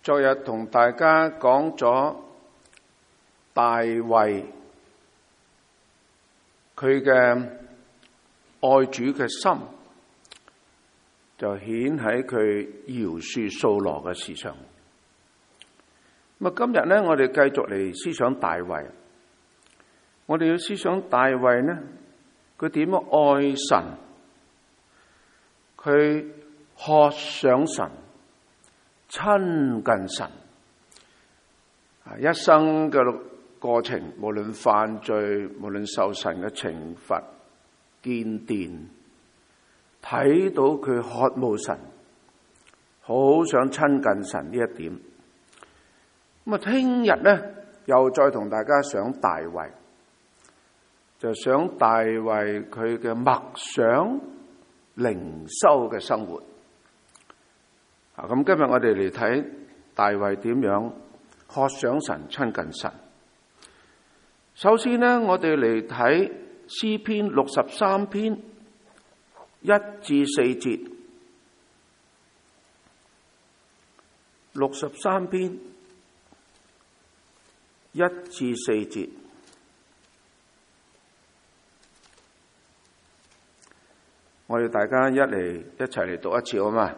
昨日同大家講咗大衛佢嘅愛主嘅心，就顯喺佢饒恕掃羅嘅事上。咁今日呢，我哋繼續嚟思想大衛。我哋要思想大衛呢，佢點樣愛神，佢渴想神，親近神。一生嘅過程，無論犯罪，無論受神嘅懲罰、見電，睇到佢渴慕神，好想親近神呢一點。咁啊，聽日呢又再同大家想大衛，就想大衛佢嘅默想靈修嘅生活。咁今日我哋嚟睇大衛點樣渴想神、親近神。首先呢，我哋嚟睇詩篇63篇1至4節。63篇1至4節，我哋大家一齊嚟讀一次好嗎？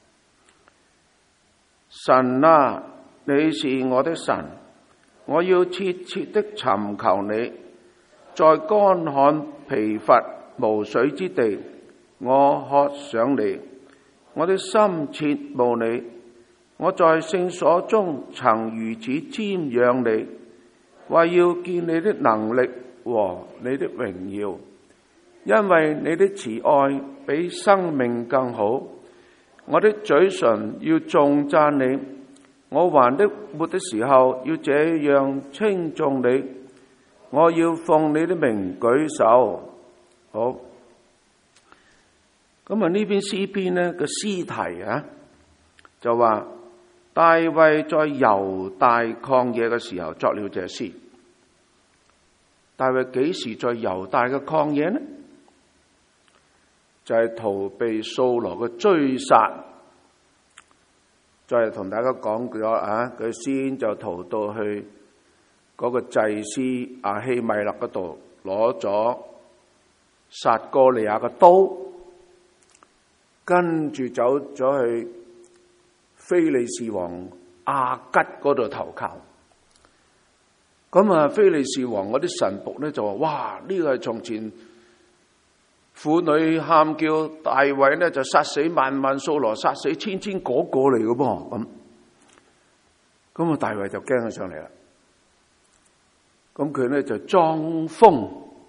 神啊，你是我的神，我要切切的尋求你。在乾旱疲乏無水之地，我渴想你，我的心切慕你。我在聖所中曾如此瞻仰你，為要見你的能力和你的榮耀，因為你的慈愛比生命更好。我的嘴唇要頌讚你，我還活的時候要這樣稱頌你。我要奉你的名舉手。好，咁呢篇詩篇呢個詩題就話大衛在猶大曠野嘅時候作了這詩。大衛幾時在猶大嘅曠野呢？就係逃避掃羅嘅追殺。再同大家講咗佢先就逃到去嗰個祭司亞希米勒嗰度，攞咗撒哥利亞嘅刀，跟住走咗去非利士王亞吉嗰度投靠。咁非利士王嗰啲臣僕咧就話：哇！呢個係從前婦女喊叫大衛呢就殺死萬萬，掃羅殺死千千嗰個嚟嘅噃。咁大衛就驚咗上嚟啦。咁佢呢就裝瘋，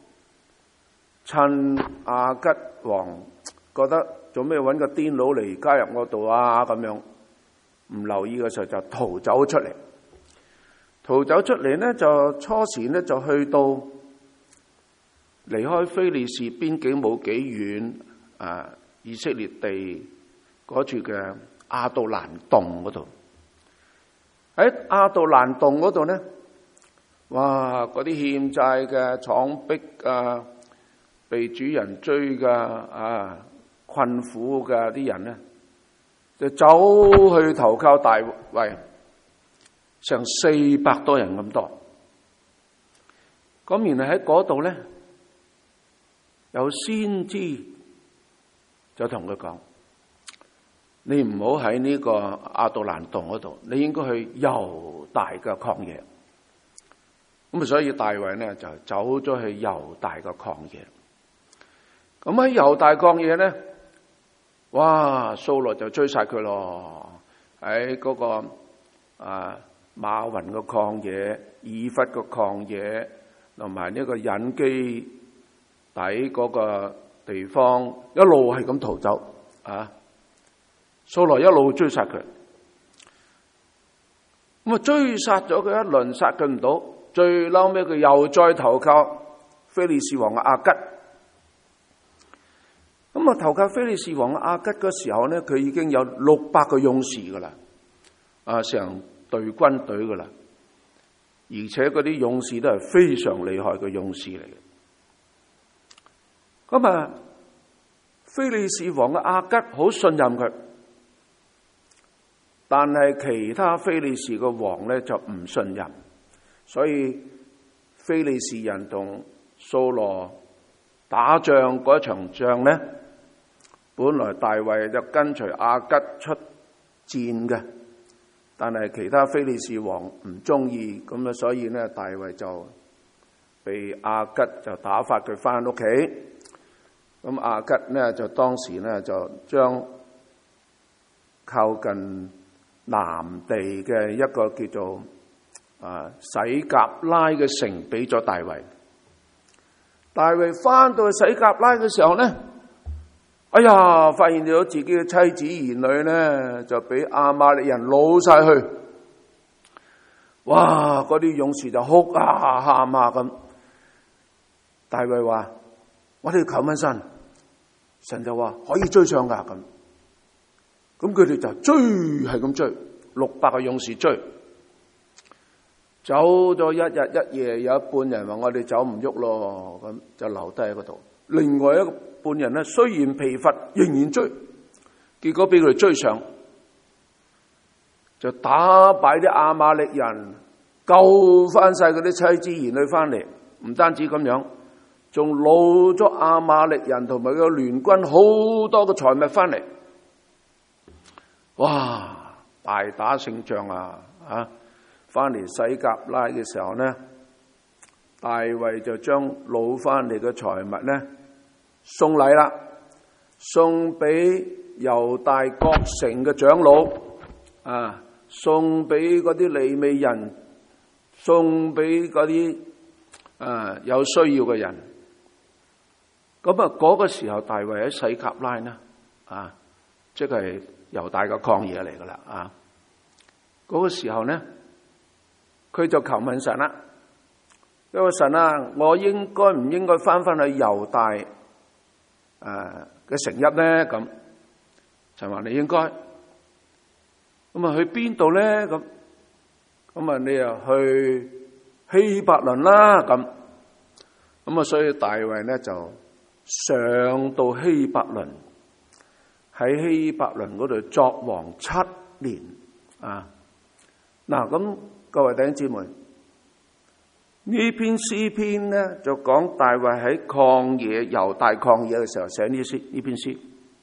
趁亞吉王覺得做咩揾個癲佬嚟加入我度啊，咁樣唔留意嘅時候就逃走出嚟。逃走出嚟呢，就初時呢就去到離開非利士邊境冇幾遠，以色列地嗰處嘅亞杜蘭洞嗰度。喺亞杜蘭洞嗰度呢，哇！嗰啲欠債嘅、闖逼被主人追嘅、困苦嘅啲人呢，就走去投靠大衛，成400多人咁多。咁然後喺嗰度呢，有先知就同佢講：你唔好喺呢個亞杜蘭洞嗰度，你應該去猶大嘅曠野。咁所以大衛呢就走咗去猶大嘅曠野。咁喺猶大曠野呢，哇！掃羅就追殺佢咯。喺嗰個馬雲嘅曠野、以弗嘅曠野，同埋呢個隱基底嗰個地方，一路係咁逃走。掃羅一路追殺佢，咁追殺咗佢一輪，殺佢唔到，最嬲尾佢又再投靠非利士王嘅亞吉。咁投靠非利士王嘅亞吉嗰時候呢，佢已經有600個勇士噶啦，成隊軍隊噶啦，而且嗰啲勇士都係非常厲害嘅勇士嚟嘅。咁非利士王嘅亞吉好信任佢。 但係其他非利士嘅王咧就唔信任，所以非利士人同掃羅打仗嗰場仗咧，本來大衛就跟隨亞吉出戰嘅，但係其他非利士王唔中意，咁啊，所以咧大衛就被亞吉就打發佢翻屋企。咁亞吉咧就當時咧就將靠近南地嘅一個叫做洗革拉嘅城俾咗大衛。大衛翻到去洗革拉嘅時候咧，哎呀，發現咗自己嘅妻子兒女咧就俾亞瑪力人擄晒去。哇！嗰啲勇士就哭啊喊啊咁。大衛話：我哋求問神，神就話可以追上噶咁。咁佢哋就追，係咁追，600個勇士追，走咗一日一夜，有一半人話我哋走唔喐咯，咁就留低喺嗰度。另外一半人咧，雖然疲乏，仍然追，結果俾佢哋追上，就打敗啲亞瑪力人，救翻晒嗰啲妻子兒女翻嚟。唔單止咁樣，仲擄咗亞瑪力人同埋個聯軍好多嘅財物翻嚟。哇！大打勝仗啊！翻嚟洗革拉嘅時候咧，大衛就將擄翻嚟嘅財物咧送禮啦，送俾猶大各城嘅長老送俾嗰啲利未人，送俾嗰啲有需要嘅人。咁嗰個時候，大衛喺洗革拉呢即係猶大嘅曠野嚟噶啦嗰個時候呢，佢就求問神啦，因為神啊，我應該唔應該翻返去猶大嘅城邑咧？咁神話你應該。咁去邊度咧？咁你又去希伯倫啦。咁所以大衛咧就上到希伯倫，喺希伯倫嗰度作王7年咁各位弟兄姊妹，呢篇詩篇咧就講大衛喺曠野猶大曠野嘅時候寫呢篇詩，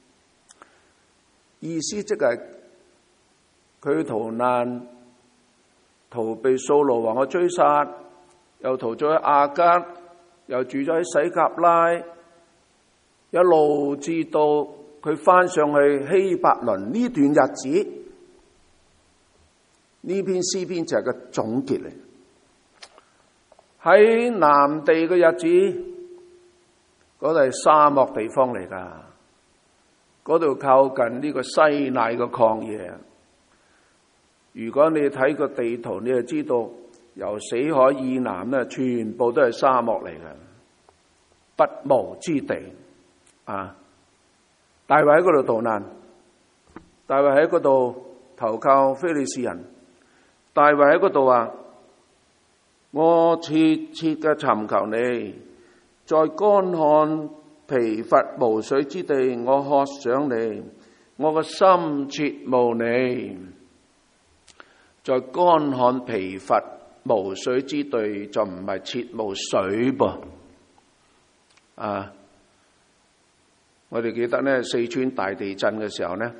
意思即係佢逃難，逃避掃羅王嘅追殺，又逃咗喺亞吉，又住咗喺洗革拉，一路至到佢翻上去希伯倫呢段日子。呢篇詩篇就係個總結嚟。喺南地嘅日子，嗰度係沙漠地方嚟噶，嗰度靠近呢個西奈嘅曠野。如果你睇個地圖，你就知道由死海以南咧，全部都係沙漠嚟嘅，不毛之地大衛喺嗰度逃難，大衛喺嗰度投靠非利士人。大衛喺嗰度話：我切切嘅尋求你，在乾旱疲乏無水之地，我渴想你，我個心切慕你。在乾旱疲乏無水之地，就唔係切慕水噃。我哋記得咧，四川大地震嘅時候咧，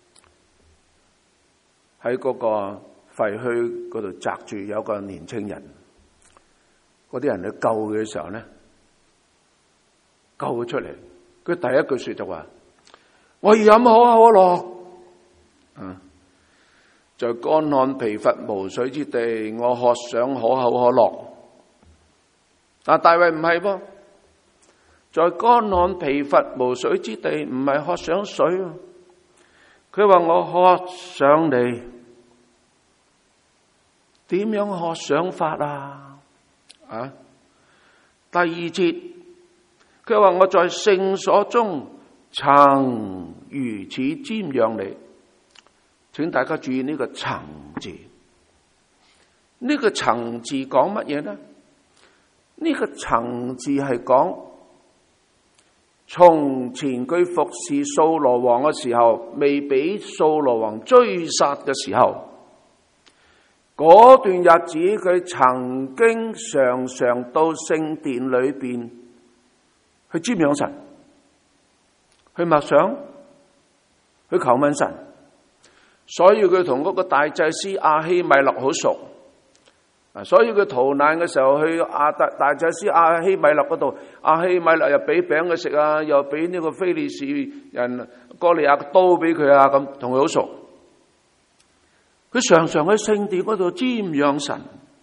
喺嗰個廢墟嗰度擲住有個年青人，嗰啲人去救佢嘅時候咧，救佢出嚟，佢第一句說就話：我要飲可口可樂。在乾旱疲乏無水之地，我渴想可口可樂。但大衛唔係噃，在乾旱疲乏無水之地，唔係渴想水，佢話我渴想你。點樣渴想法第二節，佢話我在聖所中曾如此瞻仰你。請大家注意呢個曾字，呢個曾字講乜嘢呢？呢個曾字係講從前佢服侍掃羅王嘅時候，未俾掃羅王追殺嘅時候，嗰段日子佢曾經常常到聖殿裏邊去瞻仰神，去默想，去求問神。所以佢同嗰個大祭司亞希米勒好熟。所以佢逃難嘅時候去大祭司亞希米勒嗰度，亞希米勒又俾餅佢食啊，又俾呢個非利士人哥利亞刀俾佢啊，咁同佢好熟。佢常常喺聖殿嗰度瞻仰神。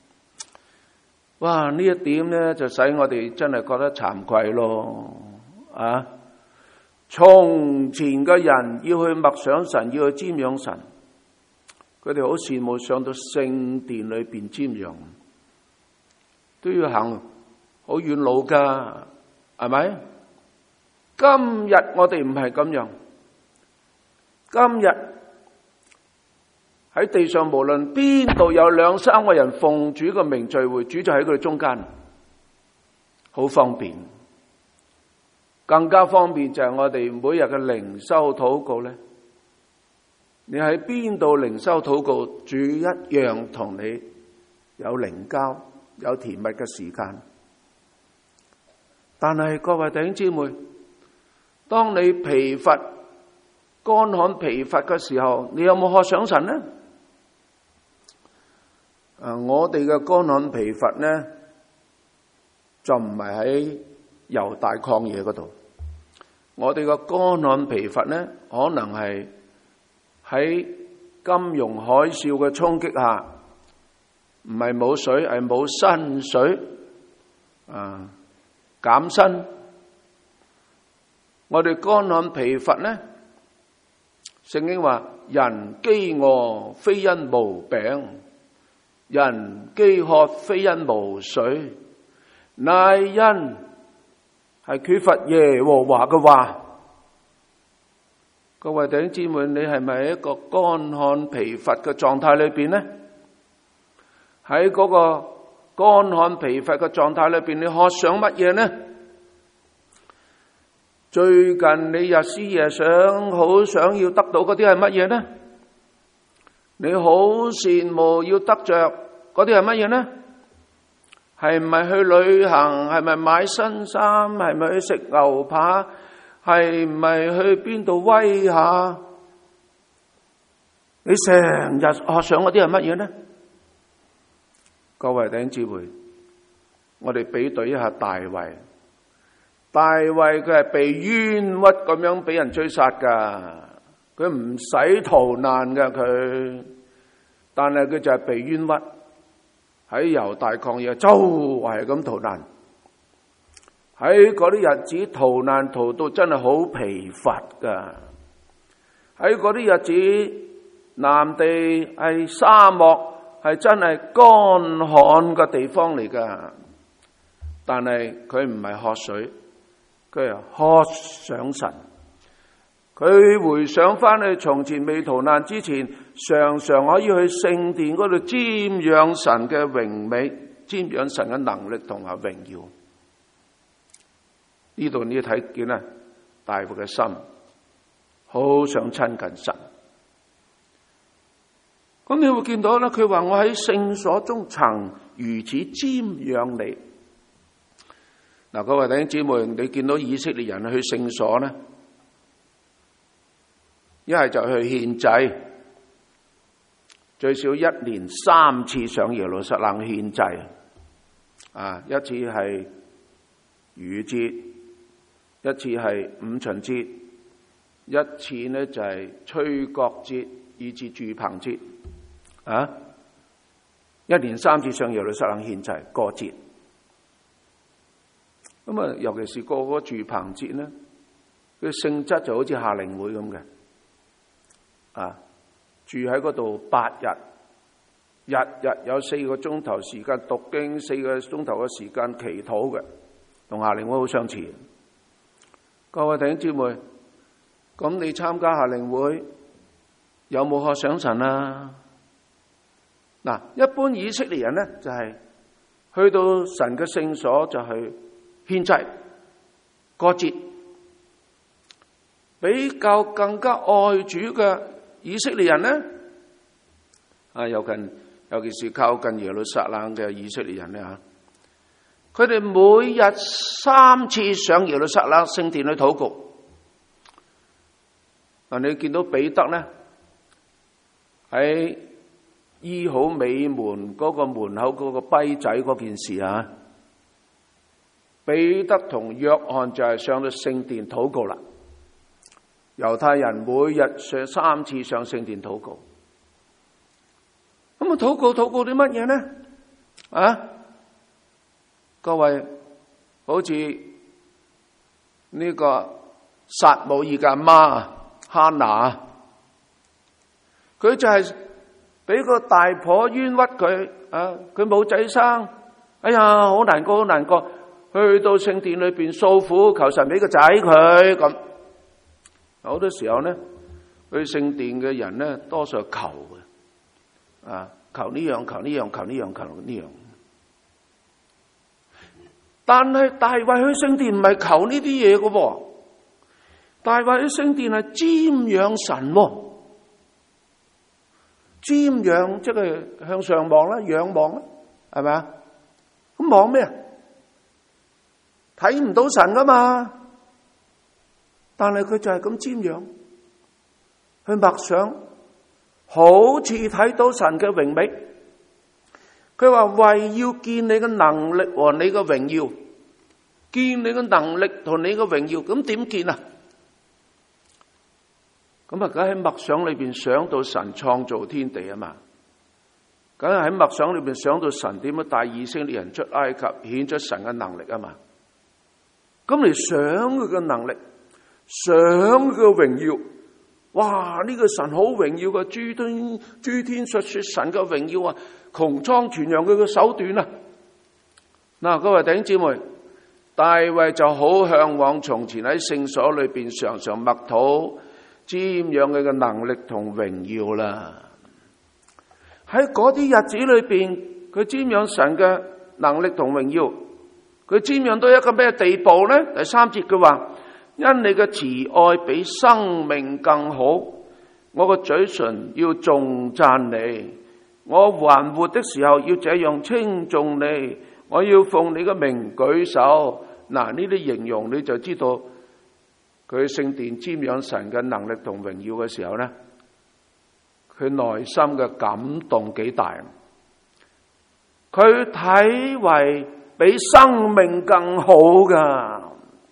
哇！呢一點咧就使我哋真係覺得慚愧咯。啊！從前嘅人要去默想神，要去瞻仰神。佢哋好羨慕上到聖殿裏邊瞻仰，都要行好遠路噶，係咪？今日我哋唔係咁樣。今日喺地上，無論邊度有兩三個人奉主嘅名聚會，主就喺佢哋中間，好方便。更加方便就係我哋每日嘅靈修禱告咧。你喺邊度靈修禱告，主一樣同你有靈交，有甜蜜嘅時間。但係各位弟兄姊妹，當你疲乏、乾旱疲乏嘅時候，你有冇渴想神呢？我哋嘅乾旱疲乏呢，就唔係喺猶大曠野嗰度。我哋嘅乾旱疲乏呢，可能係喺金融海嘯嘅衝擊下，唔係冇水，係冇薪水，減薪。我哋乾旱疲乏呢，聖經話人飢餓非因無餅，人飢渴非因無水，乃因係缺乏耶和華嘅話。各位弟兄姊妹，你係咪喺一個乾旱疲乏嘅狀態裏邊呢？喺嗰個乾旱疲乏嘅狀態裏邊，你渴想乜嘢呢？最近你日思夜想，好想要得到嗰啲係乜嘢呢？你好羨慕要得着嗰啲係乜嘢呢？係唔係去旅行？係咪買新衫？係咪去食牛扒？係唔係去邊度威下？你成日渴想嗰啲係乜嘢呢？各位弟兄姊妹，我哋比對一下大衛。大衛佢係被冤屈咁樣俾人追殺噶，佢唔使逃難噶佢，但係佢就係被冤屈喺猶大曠野周圍咁逃難。喺嗰啲日子逃難逃到真係好疲乏噶。喺嗰啲日子，南地係沙漠，係真係乾旱嘅地方嚟噶。但係佢唔係渴水，佢係渴想神。佢回想翻去從前未逃難之前，常常可以去聖殿嗰度瞻仰神嘅榮美，瞻仰神嘅能力同埋榮耀。呢度你要睇見啊，大衛嘅心好想親近神。咁你會見到咧，佢話我喺聖所中曾如此瞻仰你。嗱，各位弟兄姊妹，你見到以色列人去聖所咧，一係就去獻祭，最少1年3次上耶路撒冷獻祭。一次係逾節，一次係五旬節，一次呢就係吹角節，以至住棚節。1年3次上耶路撒冷獻祭過節。咁啊，尤其是過嗰住棚節呢，佢性質就好似夏令會咁嘅。住喺嗰度8日，日日有4個鐘頭時間讀經，4個鐘頭嘅時間祈禱嘅，同夏令會好相似。各位弟兄姊妹，咁你參加夏令會有冇渴想神啊？嗱，一般以色列人呢，就係去到神嘅聖所就去獻祭過節， 比較更加愛主嘅以色列人呢？尤其是靠近耶路撒冷嘅以色列人呢，佢哋每日3次上耶路撒冷聖殿去禱告。你見到彼得呢，喺醫好美門嗰個門口嗰個跛仔嗰件事啊，彼得同約翰就係上到聖殿禱告啦。猶太人每日上3次上聖殿禱告。咁禱告啲乜嘢呢？各位，好似呢個撒母耳嘅阿媽哈拿，佢就係俾個大婆冤屈佢，佢冇仔生，哎呀，好難過，好難過，去到聖殿裏邊訴苦，求神俾個仔佢咁。好多時候呢，去聖殿嘅人呢，多數係求嘅，求呢樣，求呢樣，求呢樣，求呢樣。但係大衛去聖殿唔係求呢啲嘢嘅喎，大衛去聖殿係瞻仰神喎，瞻仰即係向上望啦，仰望啦，係咪啊？咁望咩啊？睇唔到神噶嘛，但係佢就係咁瞻仰，去默想，好似睇到神嘅榮美。佢話為要見你嘅能力和你嘅榮耀，見你嘅能力同你嘅榮耀，咁點見啊？咁梗喺默想裏邊想到神創造天地啊嘛，梗係喺默想裏邊想到神點樣帶以色列人出埃及，顯出神嘅能力啊嘛。咁嚟想佢嘅能力，想佢嘅榮耀，哇！呢個神好榮耀嘅，諸天述說神嘅榮耀啊，穹蒼傳揚佢嘅手段啊。嗱，各位弟兄姊妹，大衛就好向往從前喺聖所裏邊常常默禱瞻仰佢嘅能力同榮耀啦。喺嗰啲日子裏邊，佢瞻仰神嘅能力同榮耀，佢瞻仰到一個咩地步呢？第3節佢話：因你嘅慈愛比生命更好，我個嘴唇要頌讚你，我還活的時候要這樣稱頌你，我要奉你嘅名舉手。嗱，呢啲形容你就知道佢聖殿瞻仰神嘅能力同榮耀嘅時候呢，佢內心嘅感動幾大。佢睇為比生命更好噶，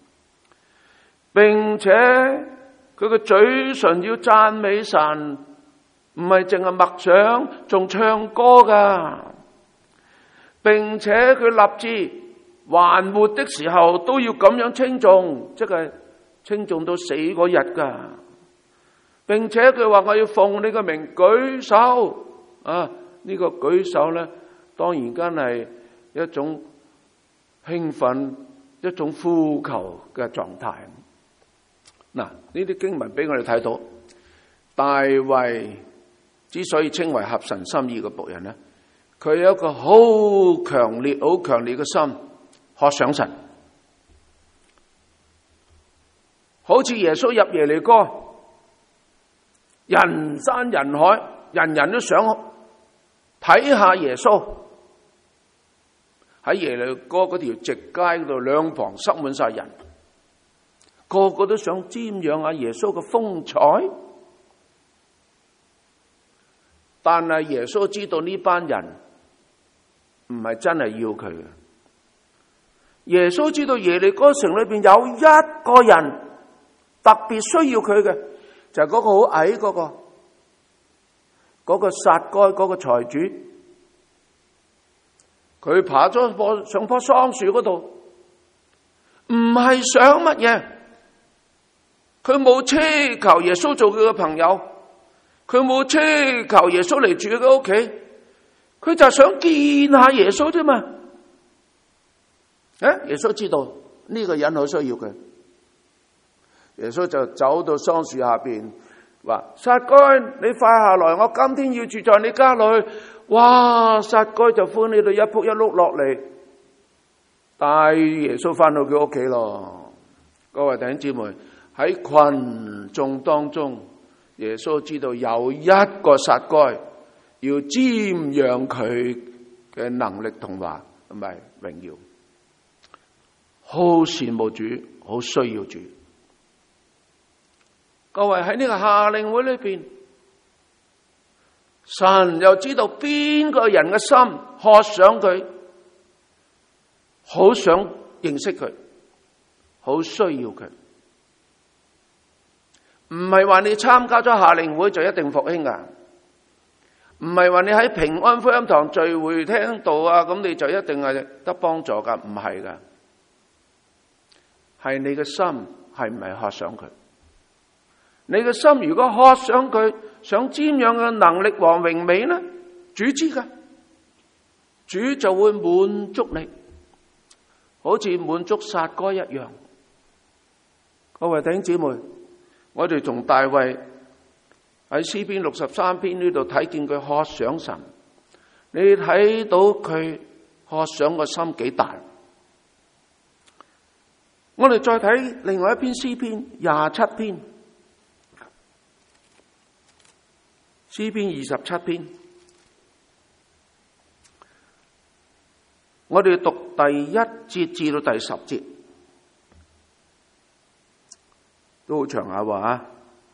並且佢嘅嘴唇要讚美神，唔係淨係默想，仲唱歌噶，並且佢立志還活的時候都要咁樣稱頌，即係稱頌到死嗰日噶，並且佢話我要奉你嘅名舉手啊！呢個舉手咧，當然間係一種興奮、一種呼求嘅狀態。嗱，呢啲經文俾我哋睇到，大衛之所以稱為合神心意嘅僕人咧，佢有一個好強烈、好強烈嘅心，渴想神。好似耶穌入耶利哥，人山人海，人人都想睇下耶穌。喺耶利哥嗰條直街嗰度，兩旁塞滿晒人，個個都想瞻仰下耶穌嘅風采。但係耶穌知道呢班人唔係真係要佢嘅。耶穌知道耶利哥城裏邊有一個人特別需要佢嘅，就係嗰個好矮嗰個撒該嗰個財主。佢爬咗上棵桑樹嗰度，唔係想乜嘢，佢冇奢求耶穌做佢嘅朋友，佢冇奢求耶穌嚟住佢屋企，佢就想見下耶穌啫嘛。耶穌知道呢個人好需要佢，耶穌就走到桑樹下邊，話：撒該，你快下來，我今天要住在你家裏。哇！撒該就歡喜到一仆一碌落嚟，帶耶穌翻到佢屋企咯。各位弟兄姊妹，喺喺群眾當中，耶穌知道有一個撒該要瞻仰佢嘅能力同埋榮耀，好羨慕主，好需要主。各位，喺呢個夏令會裏邊，神又知道邊個人嘅心渴想佢，好想認識佢，好需要佢。唔係話你參加咗夏令會就一定復興啊！唔係話你喺平安福音堂聚會聽道啊，咁你就一定係得幫助噶，唔係噶，係你嘅心係唔係渴想佢？你嘅心如果渴想佢，想瞻仰嘅能力和榮美呢？主知噶，主就會滿足你，好似滿足撒該一樣。各位弟兄姊妹，我哋從大衛喺詩篇63篇呢度睇見佢渴想神，你睇到佢渴想個心幾大。我哋再睇另外一篇詩篇27篇，詩篇27篇，我哋讀第1節至到第10節，都好長下話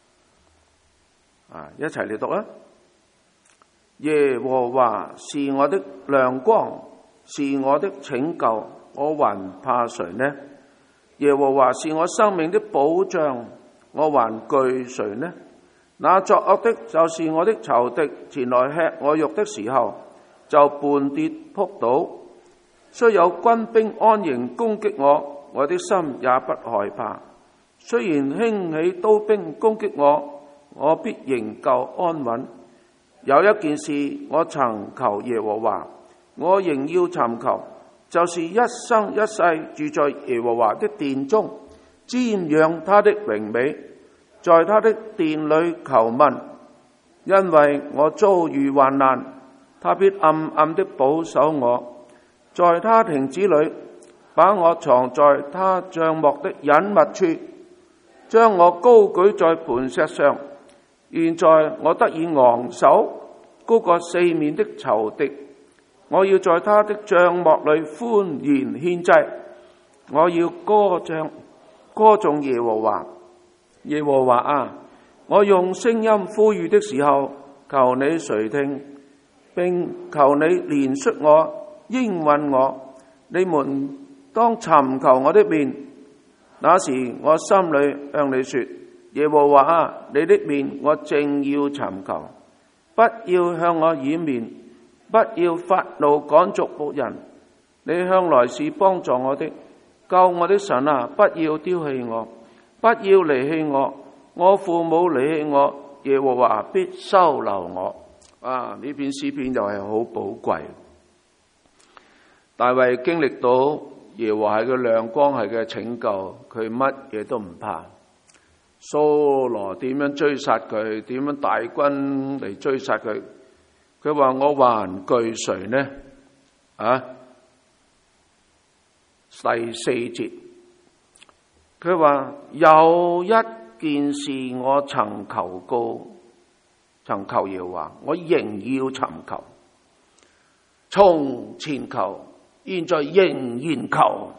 啊！一齊嚟讀啦！耶和華是我的亮光，是我的拯救，我還怕誰呢？耶和華是我生命的保障，我還懼誰呢？那作惡的，就是我的仇敵，前來吃我肉的時候，就絆跌仆倒。雖有軍兵安營攻擊我，我的心也不害怕。雖然興起刀兵攻擊我，我必仍舊安穩。有一件事我曾求耶和華，我仍要尋求，就是一生一世住在耶和華的殿中，瞻仰他的榮美，在他的殿裏求問。因為我遭遇患難，他必暗暗的保守我，在他亭子裏把我藏在他帳幕的隱密處，將我高舉在磐石上。現在我得以昂首，高過四面的仇敵。我要在他的帳幕裏歡然獻祭，我要歌頌耶和華。耶和華啊，我用聲音呼籲的時候，求你垂聽，並求你憐恤我，應允我。你們當尋求我的面。那時我心裏向你說，耶和華啊，你的面我正要尋求，不要向我掩面，不要發怒趕逐僕人。你向來是幫助我的，救我的神啊，不要丟棄我，不要離棄我。我父母離棄我，耶和華必收留我。啊，呢篇詩篇又係好寶貴。大衛經歷到耶和華係佢亮光，係佢拯救，佢乜嘢都唔怕。掃羅點樣追殺佢，點樣大軍嚟追殺佢，佢話我還懼誰呢？第4節，佢話有一件事我曾求耶和華，我仍要尋求，從前求，現在仍然求，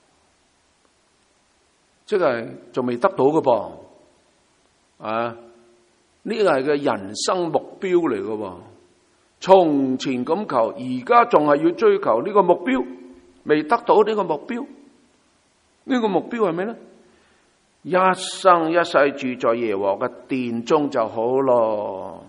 即係仲未得到嘅噃。呢個係佢人生目標嚟嘅喎，從前咁求，而家仲係要追求呢個目標，未得到呢個目標。呢個目標係咩呢？一生一世住在耶和華嘅殿中就好咯。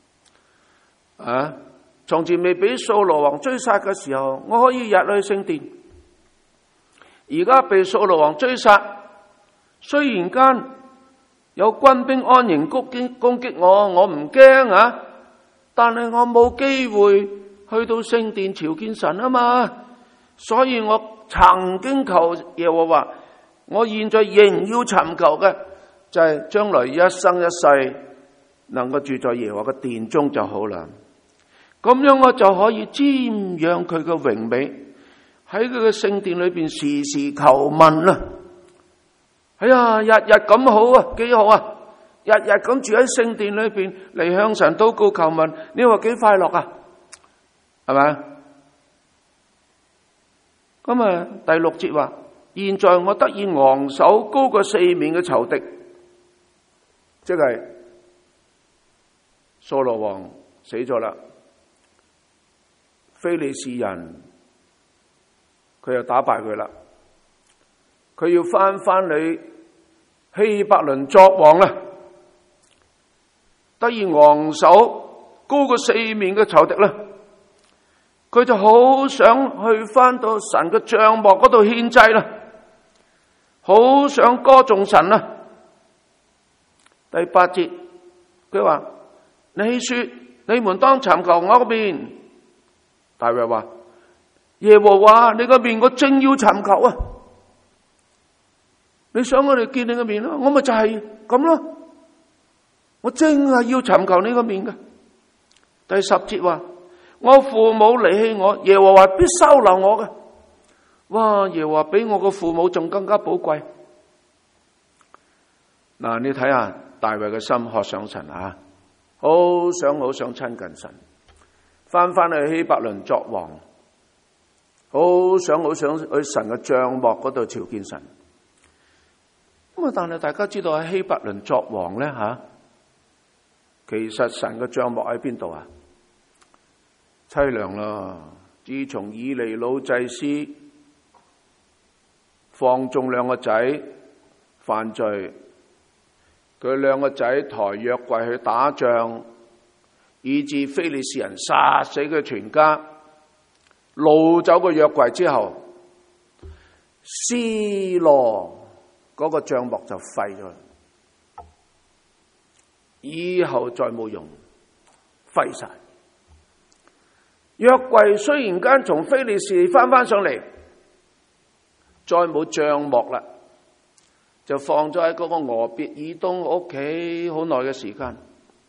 從前未俾掃羅王追殺嘅時候，我可以日去聖殿。而家被掃羅王追殺，雖然間有軍兵安營攻擊我，我唔驚啊！但係我冇機會去到聖殿朝見神啊嘛，所以我曾經求耶和華，我現在仍要尋求嘅就係將來一生一世能夠住在耶和華嘅殿中就好啦。咁樣我就可以瞻仰佢嘅榮美，喺佢嘅聖殿裏邊時時求問啦。 哎呀，日日咁好啊，幾好啊！日日咁住喺聖殿裏邊嚟向神禱告求問，你話幾快樂啊？係咪？咁啊，第6節話：現在我得以昂首高過四面嘅仇敵，即係掃羅王死咗啦，非利士人佢又打敗佢啦，佢要翻嚟希伯倫作王啦，得以昂首高過四面嘅仇敵啦，佢就好想去翻到神嘅帳幕嗰度獻祭啦，好想歌頌神啦。第8節佢話：你說你們當尋求我個面，大衛話：耶和華你個面我正要尋求啊！你想我哋見你個面咯，我咪就係咁咯，我正係要尋求你個面嘅。第10節話：我父母離棄我，耶和華必收留我嘅。哇！耶和華比我個父母仲更加寶貴。嗱，你睇下大衛嘅心渴想神啊，好想親近神，翻去希伯倫作王，好想去神嘅帳幕嗰度朝見神。咁啊，但係大家知道喺希伯倫作王咧吓，其實神嘅帳幕喺邊度啊？淒涼啦！自從以利老祭司放縱兩個仔犯罪，佢兩個仔抬約櫃去打仗，以致非利士人殺死佢全家，擄走個約櫃之後，示羅嗰個帳幕就廢咗，以後再冇用，廢晒。約櫃雖然間從非利士翻上嚟，再冇帳幕啦，就放咗喺嗰個俄別以東屋企好耐嘅時間。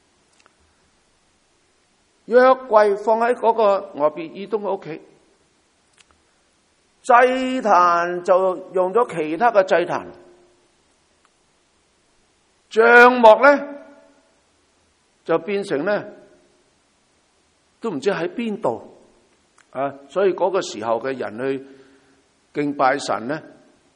約櫃放喺嗰個俄別以東嘅屋企，祭壇就用咗其他嘅祭壇，帳幕咧就變成咧都唔知喺邊度啊！所以嗰個時候嘅人去敬拜神咧，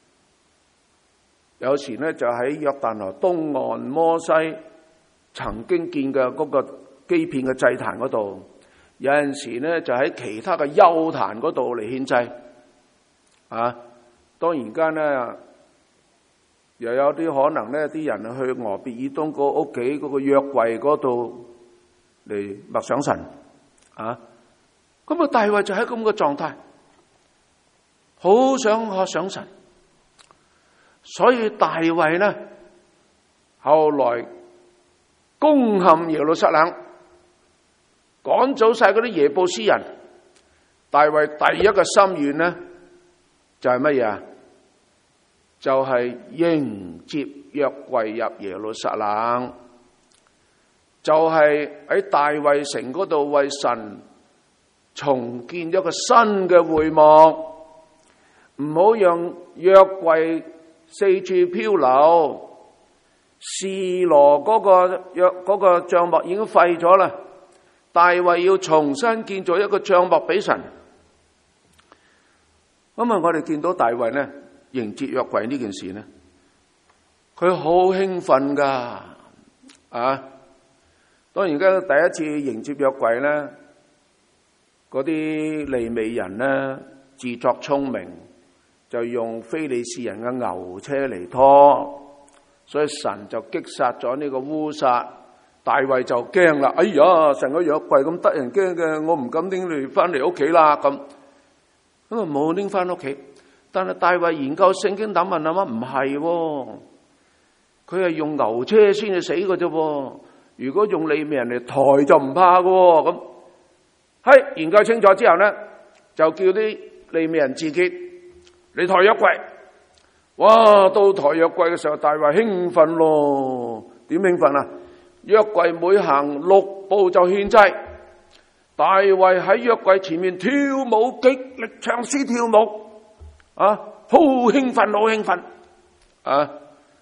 有時咧就喺約旦河東岸摩西曾經見嘅嗰個基遍嘅祭壇嗰度，有陣時咧就喺其他嘅丘壇嗰度嚟獻祭啊！當然間咧又有啲可能咧，啲人去俄別以東個屋企嗰個約櫃嗰度嚟默想神啊！咁啊，大衛就喺咁嘅狀態，好想渴想神，所以大衛呢後來攻陷耶路撒冷，趕走晒嗰啲耶布斯人。大衛第一個心願呢就係乜嘢啊？就係迎接約櫃入耶路撒冷，就係喺大衛城嗰度為神重建一個新嘅會幕，唔好讓約櫃四處漂流。示羅嗰個帳幕已經廢咗啦，大衛要重新建造一個帳幕俾神。咁啊，我哋見到大衛呢迎接約櫃呢件事呢，佢好興奮噶啊！當然而家第一次迎接約櫃呢，嗰啲利未人呢自作聰明，就用非利士人嘅牛車嚟拖，所以神就擊殺咗呢個烏撒。大衛就驚啦，哎呀，神個約櫃咁得人驚嘅，我唔敢拎嚟翻嚟屋企啦。咁啊冇拎翻屋企。但係大衛研究聖經諗問唔係喎，佢係用牛車先至死嘅啫。如果用利未人嚟抬就唔怕嘅。咁係研究清楚之後呢，就叫啲利未人自潔你抬約櫃。哇！到抬約櫃嘅時候，大衛興奮咯。點興奮啊？約櫃每行6步就獻祭。大衛喺約櫃前面跳舞，極力唱詩跳舞。啊！好興奮，好興奮！啊！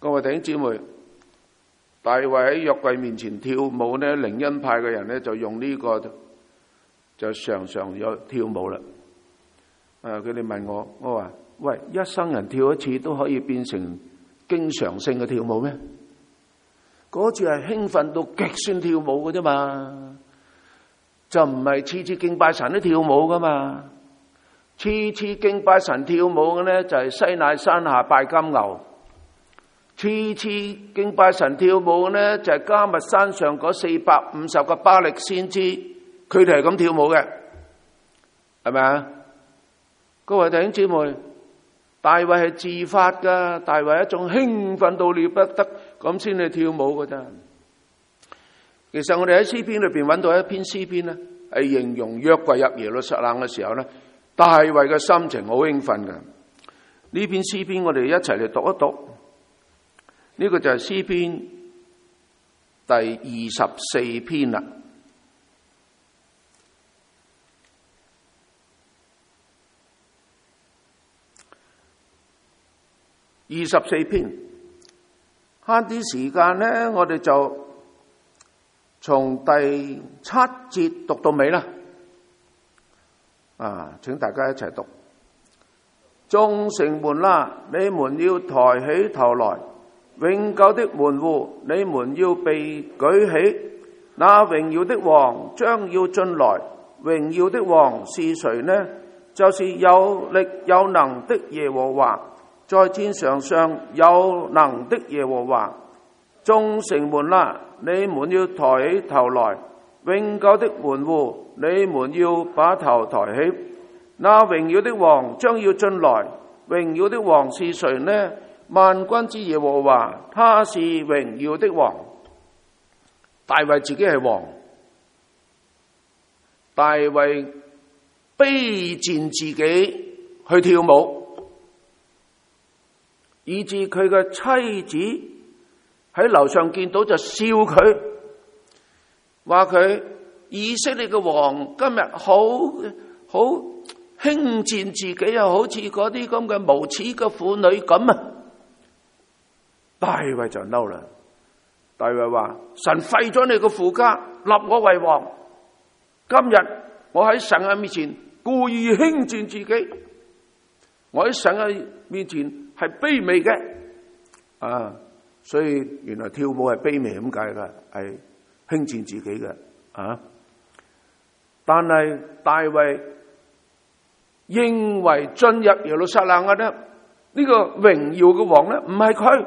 各位弟兄姊妹，大衛喺約櫃面前跳舞呢，靈恩派嘅人呢就用呢個就常常有跳舞啦。佢哋問我話喂，一生人跳一次都可以變成經常性嘅跳舞咩？嗰次係興奮到極算跳舞嘅啫嘛，就唔係次次敬拜神都跳舞噶嘛。次次敬拜神跳舞嘅呢，就係西乃山下拜金牛，次次敬拜神跳舞嘅呢，就係迦密山上嗰450個巴力先知，佢哋係咁跳舞嘅，係咪啊？各位弟兄姊妹，大衛係自發噶，大衛係一種興奮到了不得咁先去跳舞噶咋。其實我哋喺詩篇裏邊揾到一篇詩篇呢，係形容約櫃入耶路撒冷嘅時候呢，大衛嘅心情好興奮噶。呢篇詩篇我哋一齊嚟讀一讀，呢個就係詩篇第24篇啦。24篇，慳啲時間呢，我哋就從第7節讀到尾啦。請大家一齊讀。眾城門啦，你們要抬起頭來，永久的門戶，你們要被舉起。那榮耀的王將要進來，榮耀的王是誰呢？就是有力有能的耶和華，在天上有能的耶和華。眾城門啦，你們要抬起頭來，永久的門戶，你們要把頭抬起。那榮耀的王將要進來，榮耀的王是誰呢？萬軍之耶和華，他是榮耀的王。大衛自己係王，大衛卑賤自己去跳舞，以致佢嘅妻子喺樓上見到就笑佢，話佢以色列嘅王今日好輕賤自己啊，好似嗰啲咁嘅無恥嘅婦女咁啊！大衛就嬲啦，大衛話：神廢咗你個父家，立我為王。今日我喺神嘅面前故意輕賤自己，我喺神嘅面前係卑微嘅所以原來跳舞係卑微咁解噶，係輕賤自己嘅但係大衛認為進入耶路撒冷嘅呢個榮耀嘅王呢，唔係佢，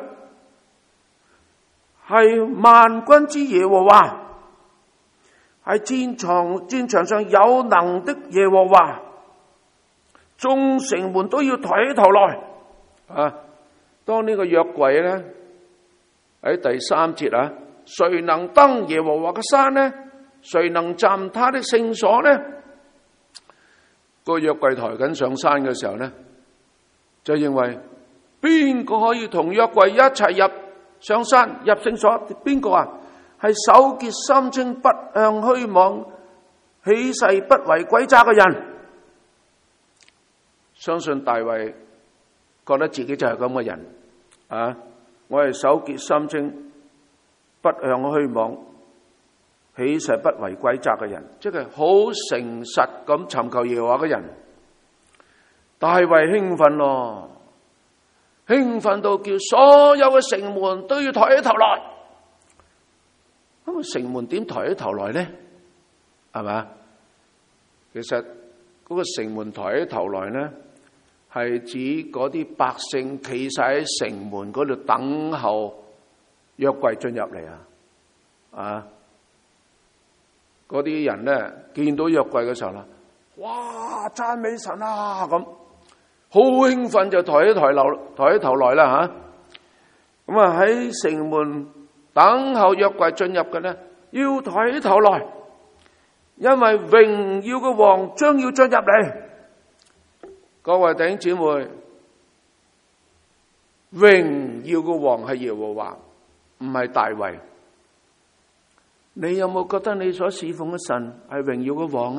係萬軍之耶和華，係戰場上有能的耶和華。眾城門都要抬起頭來當呢個約櫃呢喺第3節誰能登耶和華嘅山呢？誰能站他的聖所呢？個約櫃抬緊上山嘅時候呢，就認為邊個可以同約櫃一齊入上山入聖所？邊個啊？係手潔心清、不向虛妄、起誓不為詭詐嘅人。相信大衛覺得自己就係咁嘅人我係手潔心清、不向虛妄、起誓不為詭詐嘅人，即係好誠實咁尋求耶和華嘅人。大衛興奮咯，興奮到叫所有嘅城門都要抬起頭來。咁城門點抬起頭來呢？係嘛？其實嗰個城門抬起頭來呢，係指嗰啲百姓企晒喺城門嗰度等候約櫃進入嚟嗰啲人呢，見到約櫃嘅時候啦，哇！讚美神啊！咁好興奮就抬起頭來啦咁喺城門等候約櫃進入嘅呢，要抬起頭來，因為榮耀嘅王將要進入嚟。各位弟兄姊妹，榮耀嘅王係耶和華，唔係大衛。你有冇覺得你所侍奉嘅神係榮耀嘅王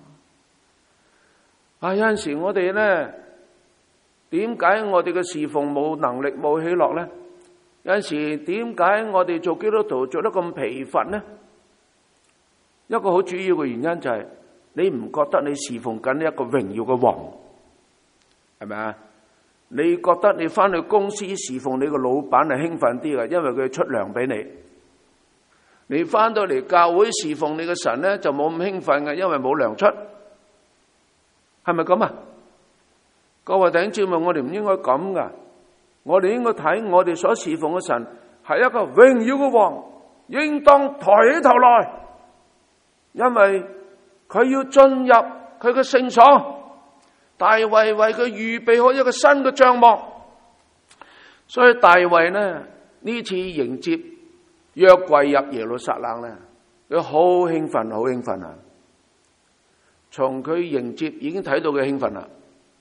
有陣時我哋呢，點解我哋嘅侍奉冇能力冇喜樂呢？ 有陣時點解我哋做基督徒做得咁疲乏呢？一個好主要嘅原因就係你唔覺得你侍奉緊一個榮耀嘅王，係咪啊？你覺得你翻去公司侍奉你個老闆係興奮啲嘅，因為佢出糧俾你。你翻到嚟教會侍奉你嘅神咧，就冇咁興奮嘅，因為冇糧出。係咪咁啊？各位弟兄姊妹，我哋唔應該咁噶，我哋應該睇我哋所侍奉嘅神係一個榮耀嘅王，應當抬起頭來，因為佢要進入佢嘅聖所。大衛為佢預備好一個新嘅帳幕，所以大衛呢次迎接約櫃入耶路撒冷咧，佢好興奮，好興奮啊！從佢迎接已經睇到佢興奮啦。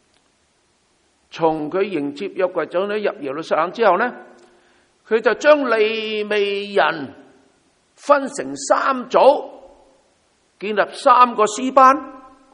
從佢迎接約櫃走咗入耶路撒冷之後呢，佢就將利未人分成3組，建立3個詩班。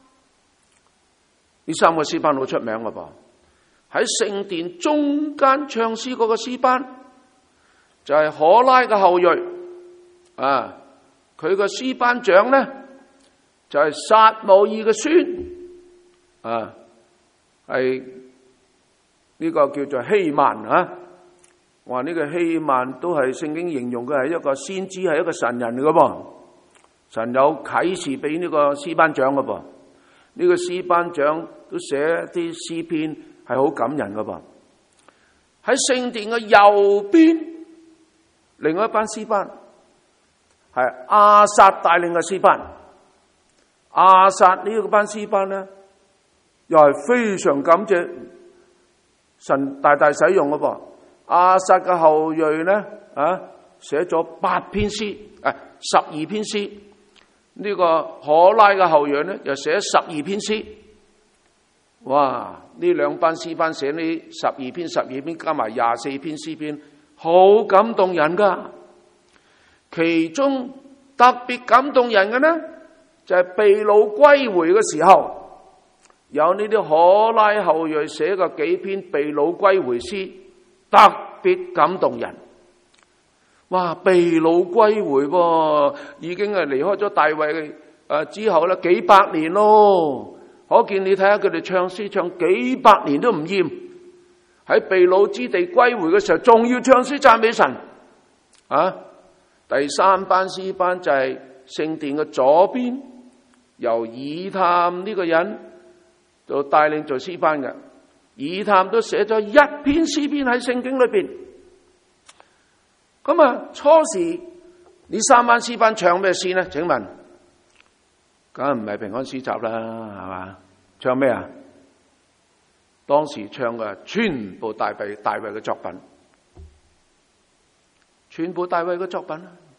呢3個詩班好出名㗎噃，喺聖殿中間唱詩嗰個詩班就係可拉嘅後裔啊，佢個詩班長呢就係撒母耳嘅孫啊，係呢個叫做希曼啊。話呢個希曼都係聖經形容佢係一個先知，係一個神人嚟㗎噃，神有啟示俾呢個詩班長㗎噃。呢個詩班長都寫啲詩篇係好感人㗎噃。喺聖殿嘅右邊，另外一班詩班係亞薩帶領嘅詩班。亞薩呢個班詩班咧，又係非常感謝神大大使用㗎噃。亞薩嘅後裔咧寫咗8篇詩，12篇詩。呢個可拉嘅後裔咧，又寫12篇詩。哇！呢2班詩班寫呢12篇加埋24篇詩篇，好感動人噶。其中特別感動人嘅呢，就係被擄歸回嘅時候，有呢啲可拉後裔寫嘅幾篇被擄歸回詩，特別感動人。哇！被擄歸回喎，已經係離開咗大衛之後咧幾百年咯。可見你睇下佢哋唱詩唱幾百年都唔厭，喺被擄之地歸回嘅時候，仲要唱詩讚美神啊！第3班詩班就係聖殿嘅左邊，由以探呢個人就帶領做詩班嘅。以探都寫咗1篇詩篇喺聖經裏邊。咁啊，初時呢3班詩班唱咩詩呢？請問，梗係唔係平安詩集啦，係嘛？唱咩啊？當時唱嘅全部大衛嘅作品，全部大衛嘅作品。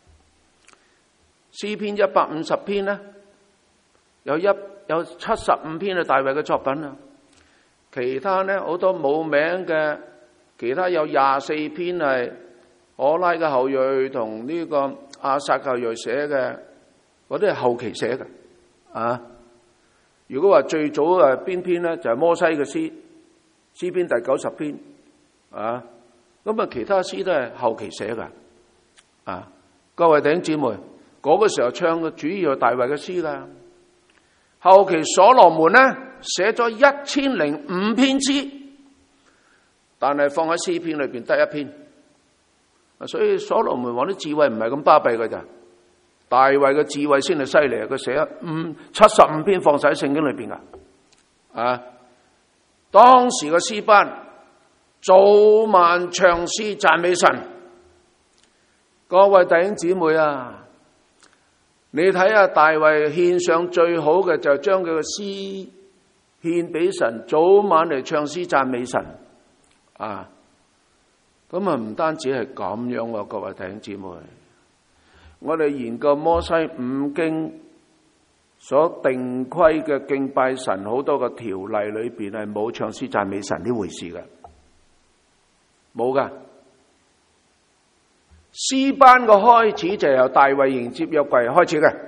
詩篇150篇呢，有75篇係大衛嘅作品啊。其他呢好多冇名嘅，其他有24篇係可拉嘅後裔同呢個亞薩嘅後裔寫嘅，嗰啲係後期寫嘅啊。如果話最早邊篇咧，就係摩西嘅詩篇第90篇啊。咁啊，其他詩都係後期寫嘅啊。各位弟兄姊妹，嗰個時候唱嘅主要係大衛嘅詩啦。後期所羅門咧寫咗1005篇詩，但係放喺詩篇裏邊得1篇。所以所羅門王啲智慧唔係咁巴閉㗎咋，大衛嘅智慧先係犀利啊！佢寫75篇放晒喺聖經裏邊噶啊。當時嘅詩班早晚唱詩讚美神。各位弟兄姊妹啊，你睇下大衛獻上最好嘅就係將佢嘅詩獻俾神，早晚嚟唱詩讚美神啊。咁啊，唔單止係咁樣喎，各位弟兄姊妹，我哋研究摩西5經所定規嘅敬拜神好多個條例裏邊係冇唱詩讚美神呢回事嘅，冇噶。詩班嘅開始就由大衛迎接約櫃開始嘅，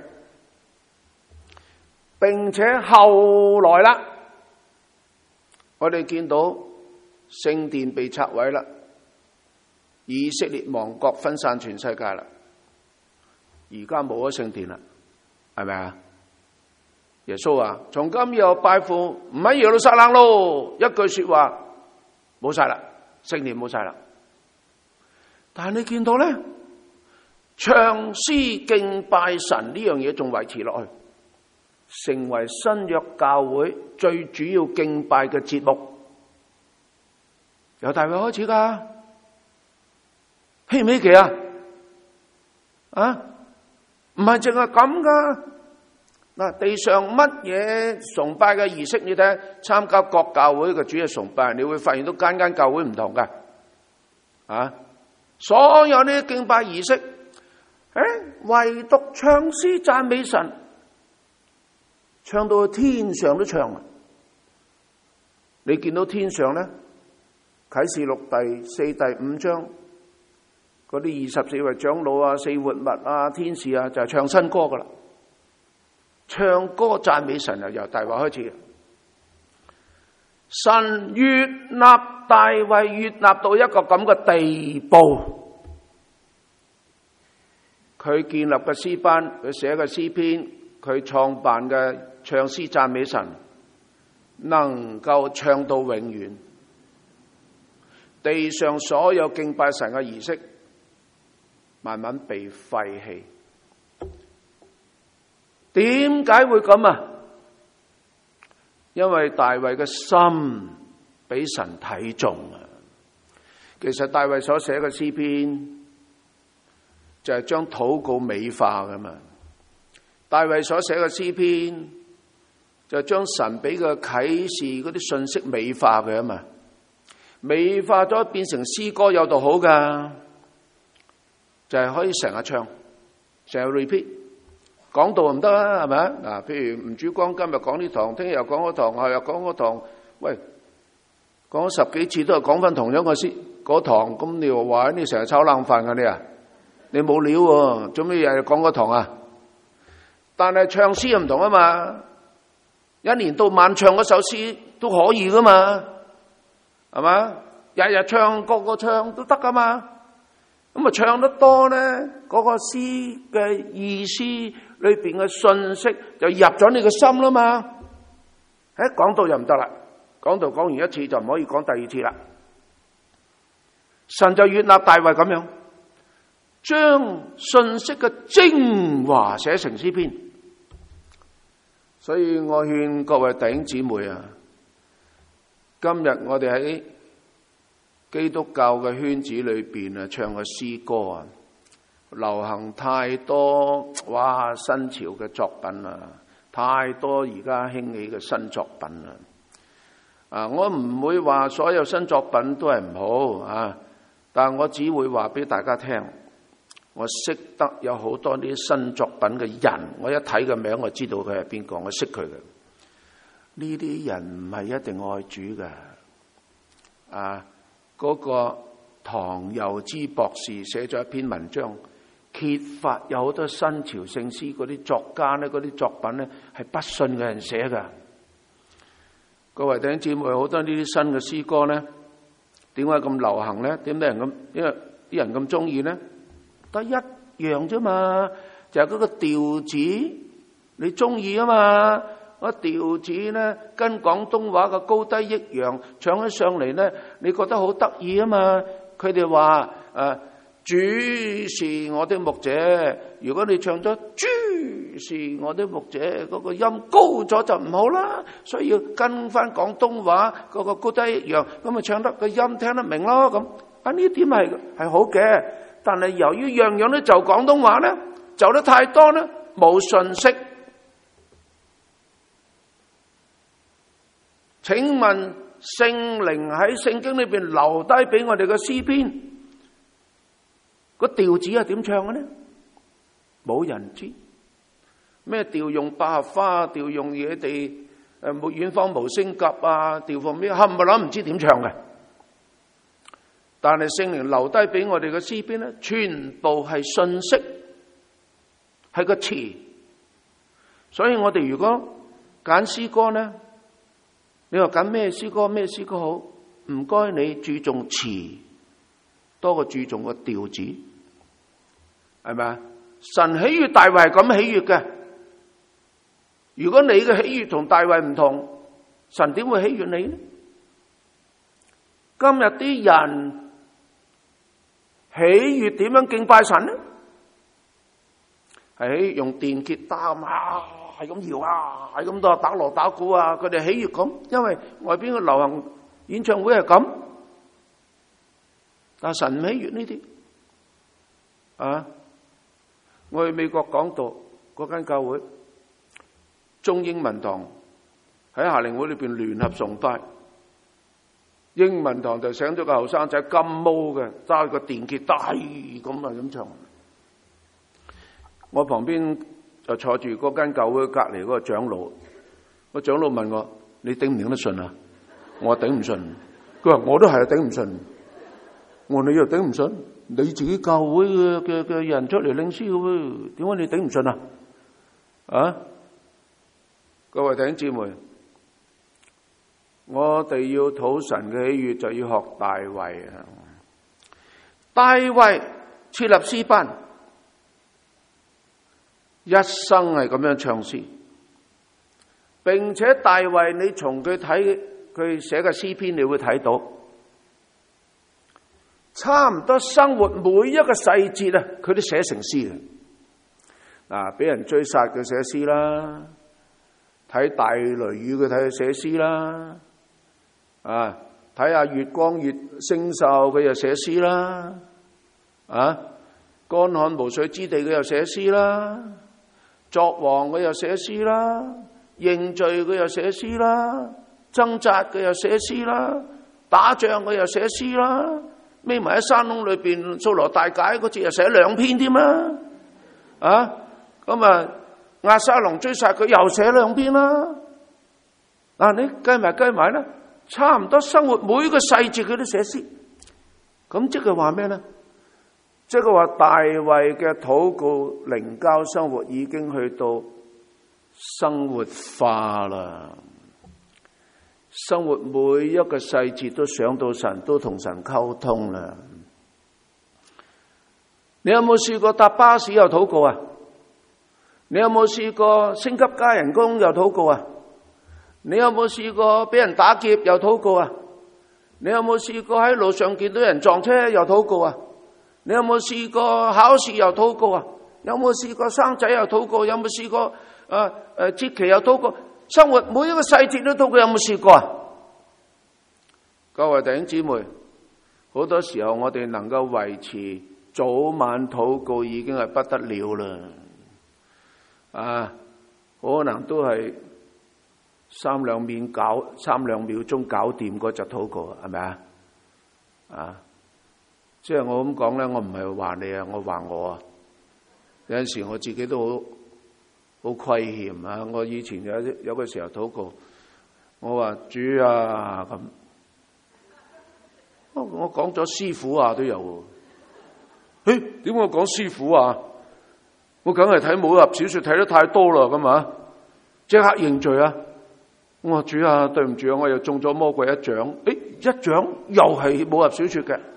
並且後來啦，我哋見到聖殿被拆毀啦。 以色列亡國分散全世界啦，而家冇咗聖殿啦，係咪啊？耶穌話：從今以後拜父唔喺耶路撒冷咯，一句說話冇晒啦，聖殿冇晒啦。但係你見到咧，唱詩敬拜神呢樣嘢仲維持落去，成為新約教會最主要敬拜嘅節目，由大衛開始噶，希唔希奇啊？啊，唔係淨係咁噶。嗱，地上乜嘢崇拜嘅儀式，你睇參加各教會嘅主日崇拜，你會發現到間間教會唔同噶。啊，所有呢啲敬拜儀式，唯獨唱詩讚美神，唱到天上都唱啊！你見到天上咧，啟示錄第4、第5章嗰啲24位長老啊、4活物啊、天使啊，就係唱新歌噶啦。唱歌讚美神啊，由大衛開始。神悅納大衛，悅納到一個咁嘅地步，佢建立嘅詩班，佢寫嘅詩篇，佢創辦嘅唱詩讚美神，能夠唱到永遠。地上所有敬拜神嘅儀式，慢慢被廢棄。點解會咁啊？因為大衛嘅心俾神睇中啊！其實大衛所寫嘅詩篇就係將禱告美化噶嘛。大衛所寫嘅詩篇就係將神俾嘅啟示嗰啲信息美化嘅啊嘛。美化咗變成詩歌有度好噶，就係可以成日唱，成日 repeat。講道唔得啦，係咪啊？嗱，譬如吳主光今日講呢堂，聽日又講嗰堂，後日講嗰堂，喂，講咗10幾次都係講翻同樣嘅詩嗰堂，咁你話你成日炒冷飯㗎你啊？你冇料喎，做咩日日講嗰堂啊？但係唱詩又唔同啊嘛，一年到晚唱嗰首詩都可以噶嘛，係嘛？日日唱，個個唱都得噶嘛。咁啊唱得多咧，嗰個詩嘅意思裏邊嘅信息就入咗你嘅心啦嘛。講道又唔得啦，講道講完一次就唔可以講第二次啦。神就悅納大衛咁樣，將信息嘅精華寫成詩篇。所以我勸各位弟兄姊妹啊，今日我哋喺基督教嘅圈子裏邊啊，唱嘅詩歌啊，流行太多新潮嘅作品啦，太多而家興起嘅新作品啦。我唔會話所有新作品都係唔好啊，但係我只會話俾大家聽，我識得有好多呢啲新作品嘅人，我一睇個名我知道佢係邊個，我識佢嘅。呢啲人唔係一定愛主嘅嗰個唐佑之博士寫咗一篇文章，揭發有好多新潮聖詩嗰啲作家咧，嗰啲作品咧係不信嘅人寫㗎。各位弟兄姊妹，好多呢啲新嘅詩歌咧，點解咁流行咧？點解因為啲人咁中意咧？得一樣啫嘛，就係嗰個調子，你中意啊嘛。個調子咧跟廣東話嘅高低抑揚唱起上嚟咧，你覺得好得意啊嘛。佢哋話主是我的牧者，如果你唱咗主是我的牧者，嗰個音高咗就唔好啦，所以要跟翻廣東話嗰個高低抑揚，咁咪唱得個音聽得明咯。咁呢點係好嘅，但係由於樣樣都就廣東話咧，就得太多咧，冇信息。請問聖靈喺聖經裏邊留低俾我哋嘅詩篇，個調子係點唱嘅呢？冇人知。咩調用百合花，調用野地遠方無聲鴿啊，調放咩冚唪唥唔知點唱嘅。但係聖靈留低俾我哋嘅詩篇咧，全部係信息，係個詞。所以我哋如果揀詩歌咧，你話揀咩詩歌？咩詩歌好？唔該你注重詞多過注重個調子，係咪啊？神喜悅大衛係咁喜悅嘅。如果你嘅喜悅同大衛唔同，神點會喜悅你呢？今日啲人喜悅點樣敬拜神呢？係用電吉他啊，係咁搖啊，係咁多打鑼打鼓啊，佢哋喜悅咁，因為外邊嘅流行演唱會係咁。但係神唔喜悅呢啲啊！我去美國講道嗰間教會中英文堂喺夏令會裏邊聯合崇拜，英文堂就請咗個後生仔金毛嘅揸個電吉他咁啊咁唱。我旁邊就坐住嗰間教會隔籬嗰個長老，個長老問我：你頂唔頂得順啊？我話頂唔順。佢話我都係頂唔順。我話你又頂唔順？你自己教會嘅人出嚟領詩嘅喎，點解你頂唔順啊？啊！各位弟兄姊妹，我哋要討神嘅喜悅，就要學大衛啊！大衛設立詩班，一生係咁樣唱詩，並且大衛你從佢睇佢寫嘅詩篇，你會睇到差唔多生活每一個細節啊，佢都寫成詩嘅。嗱，俾人追殺佢寫詩啦，睇大雷雨佢睇佢寫詩啦，啊，睇下月光月星宿佢又寫詩啦，啊，乾旱無水之地佢又寫詩啦，作王佢又寫詩啦，認罪佢又寫詩啦，掙扎佢又寫詩啦，打仗佢又寫詩啦，匿埋喺山窿裏邊掃羅大解嗰次又寫2篇添啦，啊，咁啊押沙龍追殺佢又寫2篇啦。嗱，你計埋啦，差唔多生活每個細節佢都寫詩。咁即係話咩咧？即係話大衛嘅禱告靈交生活已經去到生活化啦。生活每一個細節都想到神，都同神溝通啦。你有冇試過搭巴士又禱告啊？你有冇試過升級加人工又禱告啊？你有冇試過俾人打劫又禱告啊？你有冇試過喺路上見到人撞車又禱告啊？你有冇試過考試又禱告啊？有冇試過生仔又禱告？有冇試過節期又禱告？生活每一個細節都禱告，有冇試過啊？各位弟兄姊妹，好多時候我哋能夠維持早晚禱告已經係不得了啦。啊，可能都係3-2秒鐘搞掂嗰隻禱告，係咪啊？啊，即係我咁講咧，我唔係話你啊，我話我啊。有陣時我自己都好虧欠啊！我以前有個時候禱告，我話主啊咁，我講咗師傅啊都有。點解我講師傅啊？我梗係睇武俠小說睇得太多啦，咁啊，即刻認罪啊！我話主啊，對唔住啊，我又中咗魔鬼一掌。一掌又係武俠小說嘅，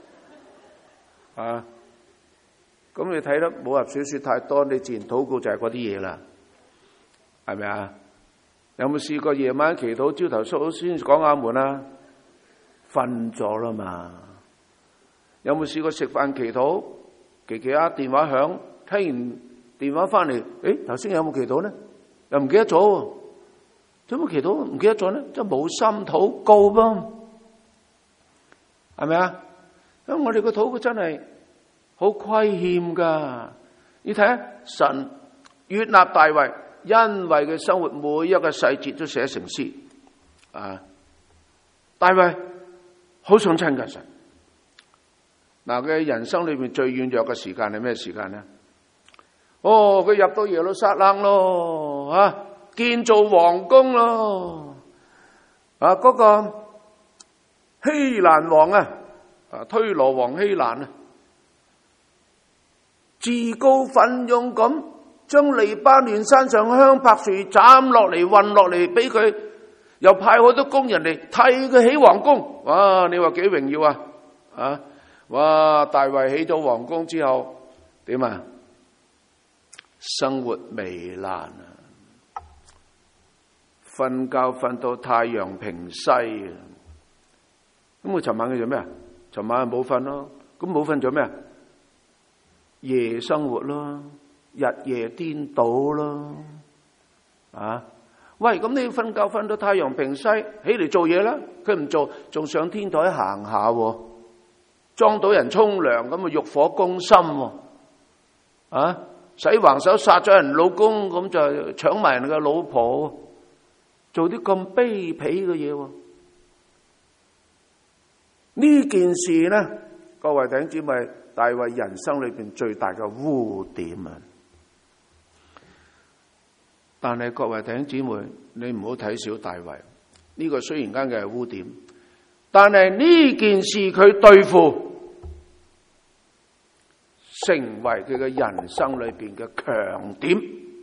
啊！咁你睇得武俠小說太多，你自然禱告就係嗰啲嘢啦，係咪啊？有冇試過夜晚祈禱，朝頭早先講阿門啊？瞓咗啦嘛。有冇試過食飯祈禱，祈下電話響，聽完電話翻嚟，頭先有冇祈禱呢？又唔記得咗，做乜祈禱唔記得咗呢？即係冇心禱告噃，係咪啊？因為我哋個禱告真係好虧欠噶。你睇下神悅納大衛，因為佢生活每一個細節都寫成詩啊。大衛好想親近神。嗱，佢人生裏面最軟弱嘅時間係咩時間呢？佢入到耶路撒冷咯，建造皇宮咯，嗰個希蘭王推羅王希蘭自告奮勇咁將黎巴嫩山上香柏樹斬落嚟運落嚟俾佢，又派好多工人嚟替佢起皇宮。哇！你話幾榮耀啊？ 哇！大衛起咗皇宮之後點啊？生活糜爛啊！瞓覺瞓到太陽平西啊！咁佢尋晚佢做咩啊？尋晚冇瞓咯。咁冇瞓做咩啊？夜生活咯，日夜顛倒咯。啊！喂，咁你瞓覺瞓到太陽平西，起嚟做嘢啦？佢唔做，仲上天台行下，裝到人沖涼，咁啊欲火攻心。啊！使橫手殺咗人老公，咁就搶埋人嘅老婆，做啲咁卑鄙嘅嘢。呢件事呢，各位弟兄姊妹，大衛人生裏邊最大嘅污點啊！但係各位弟兄姊妹，你唔好睇小大衛，呢個雖然間嘅係污點，但係呢件事佢對付，成為佢嘅人生裏邊嘅強點。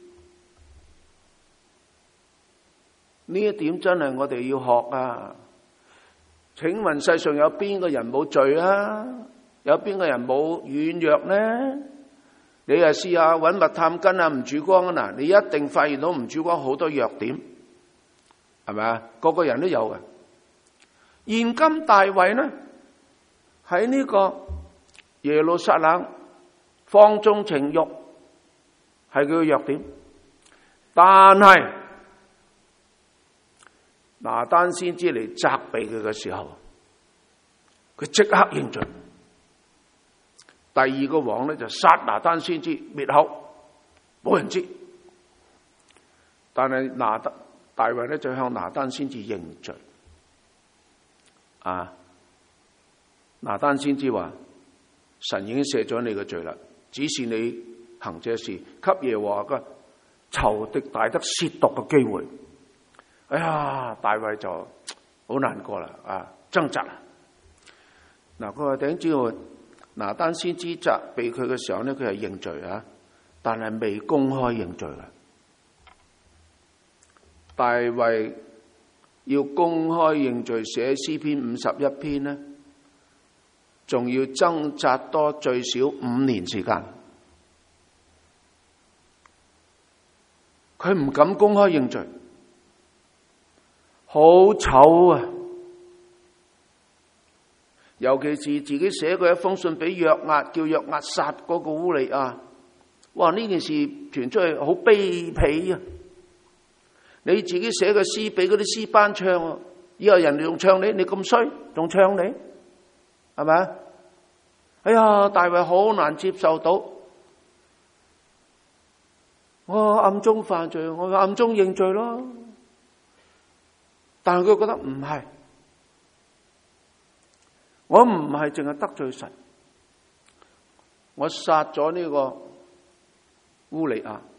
呢一點真係我哋要學啊！請問世上有邊個人冇罪啊？有邊個人冇軟弱呢？你啊試下揾麥探根啊，吳主光啊，你一定發現到吳主光好多弱點，係咪啊？個個人都有嘅。現今大衛呢，喺呢個耶路撒冷放縱情慾係佢嘅弱點，但係拿單先知嚟責備佢嘅時候，佢即刻認罪。第二個王呢，就殺拿單先知滅口，冇人知。但係大衛呢，就向拿單先知認罪。啊，拿單先知話：神已經赦咗你嘅罪啦，只是你行這事，給耶和華嘅仇敵大得褻瀆嘅機會。哎呀，大衛就好難過啦，啊，掙扎啦。嗱，佢話頂住拿單先知責備佢嘅時候呢，佢係認罪啊，但係未公開認罪啦。大衛要公開認罪，寫詩篇51篇呢，仲要掙扎多最少5年時間。佢唔敢公開認罪，好醜啊！尤其是自己寫過一封信俾約押，叫約押殺嗰個烏利亞。哇！呢件事傳出去好卑鄙啊！你自己寫個詩俾嗰啲詩班唱，以後人哋仲唱你，你咁衰，仲唱你，係咪啊？哎呀，大衛好難接受到。我暗中犯罪，我暗中認罪咯。但係佢覺得唔係。我唔係淨係得罪神，我殺咗呢個烏利亞。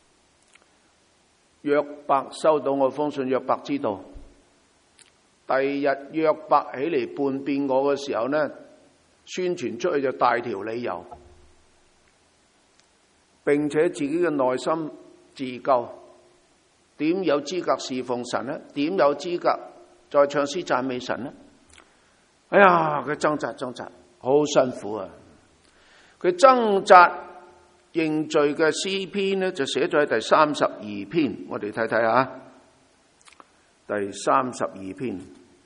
約伯收到我封信，約伯知道。第二日約伯起嚟叛變我嘅時候呢，宣傳出去就大條理由，並且自己嘅內心自救，點有資格侍奉神呢？點有資格再唱詩讚美神呢？哎呀，佢掙扎，好辛苦啊！佢掙扎認罪嘅詩篇呢，就寫咗喺第32篇，我哋睇睇下。第32篇，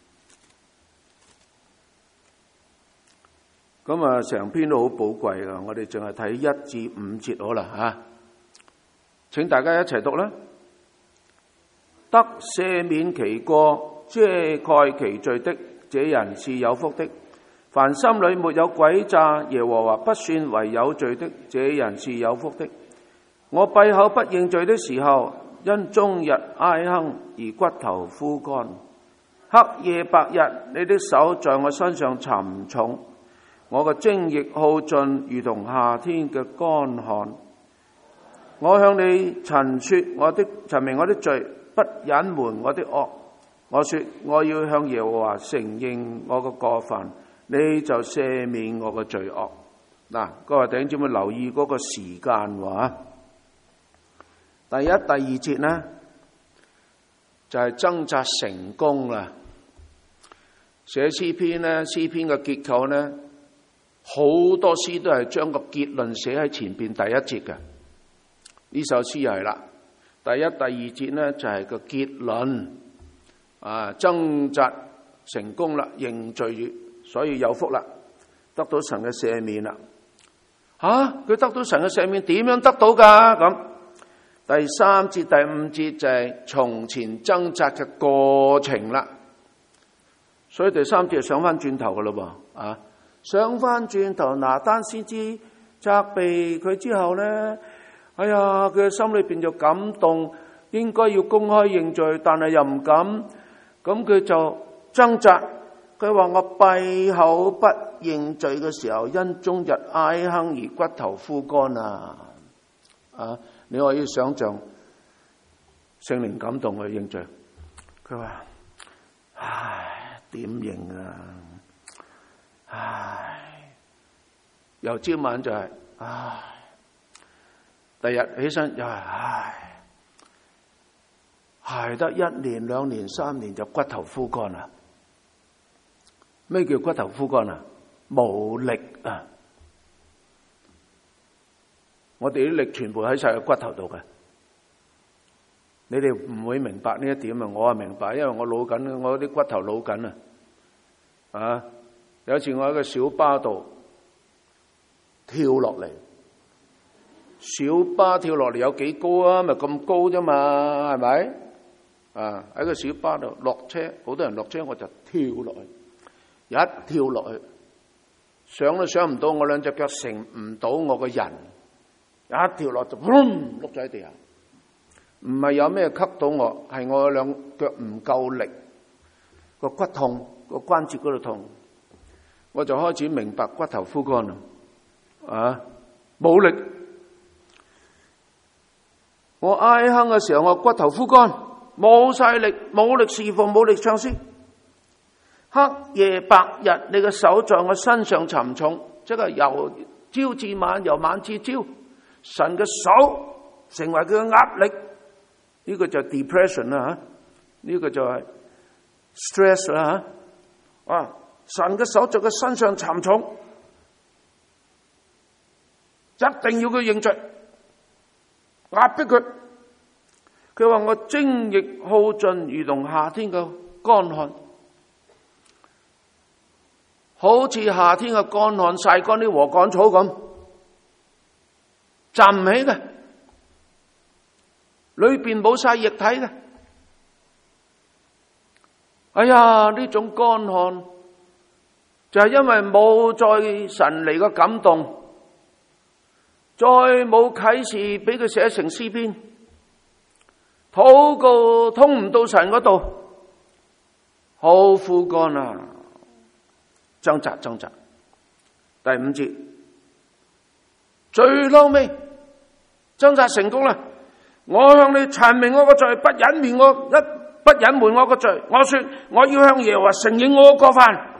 咁啊，成篇都好寶貴噶，我哋淨係睇1至5節好啦吓。請大家一齊讀啦。得赦免其過、遮蓋其罪的，這人是有福的。凡心裏沒有詭詐，耶和華不算為有罪的，這人是有福的。我閉口不認罪的時候，因終日哀哼而骨頭枯乾。黑夜白日，你的手在我身上沉重，我嘅精液耗盡，如同夏天嘅乾旱。我向你陳明我的罪，不隱瞞我的惡。我說我要向耶和華承認我嘅過犯，你就赦免我嘅罪惡。嗱，各位弟兄姊妹留意嗰個時間喎。第1、第2節呢，就係掙扎成功啦。寫詩篇呢，詩篇嘅結構呢， 好多詩都係將個結論寫喺前邊第一節嘅。呢首詩又係啦，第一、第二節呢就係個結論啊，掙扎成功啦，認罪，所以有福啦，得到神嘅赦免啦。佢得到神嘅赦免，點樣得到噶？咁第三節、第五節就係從前掙扎嘅過程啦。所以第三節就上翻轉頭噶咯噃，上翻轉頭，拿單先知責備佢之後呢，哎呀，佢嘅心裏邊就感動，應該要公開認罪，但係又唔敢，咁佢就掙扎。佢話我閉口不認罪嘅時候，因終日唉哼而骨頭枯乾啊！你可以想象聖靈感動佢認罪。佢話：唉，點認啊？唉，由朝晚就係唉，第日起身又係唉，捱得1年、2年、3年就骨頭枯乾啦。咩叫骨頭枯乾啊？冇力啊！我哋啲力全部喺晒個骨頭度嘅。你哋唔會明白呢一點啊！我係明白，因為我老緊，我啲骨頭老緊啊！有一次我喺個小巴度跳落嚟，小巴跳落嚟有幾高啊？咪咁高啫嘛，係咪？喺個小巴度落車，好多人落車，我就跳落去。一跳落去，想都想唔到，我兩隻腳承唔到我個人，一跳落就碌咗喺地下。唔係有咩吸到我，係我兩腳唔夠力，個骨痛，個關節嗰度痛，我就開始明白骨頭枯乾啦，冇力。我哀哼嘅時候，我骨頭枯乾，冇晒力，冇力侍奉，冇力唱詩。黑夜白日，你嘅手在我身上沉重，即係由朝至晚，由晚至朝，神嘅手成為佢嘅壓力，呢個就係 depression 啦，呢個就係 stress 啦，神嘅手在佢身上沉重，一定要佢認罪，壓迫佢。佢話我精液耗盡，如同夏天嘅乾旱。好似夏天嘅乾旱曬乾啲禾稈草咁，站唔起嘅，裏邊冇晒液體嘅。哎呀，呢種乾旱就係因為冇再神嚟嘅感動，再冇啟示俾佢寫成詩篇，禱告通唔到神嗰度，好枯乾啊！掙扎。第五節，最嬲尾掙扎成功啦！我向你闡明我個罪，不隱瞞我個罪。我說我要向耶和華承認我過犯。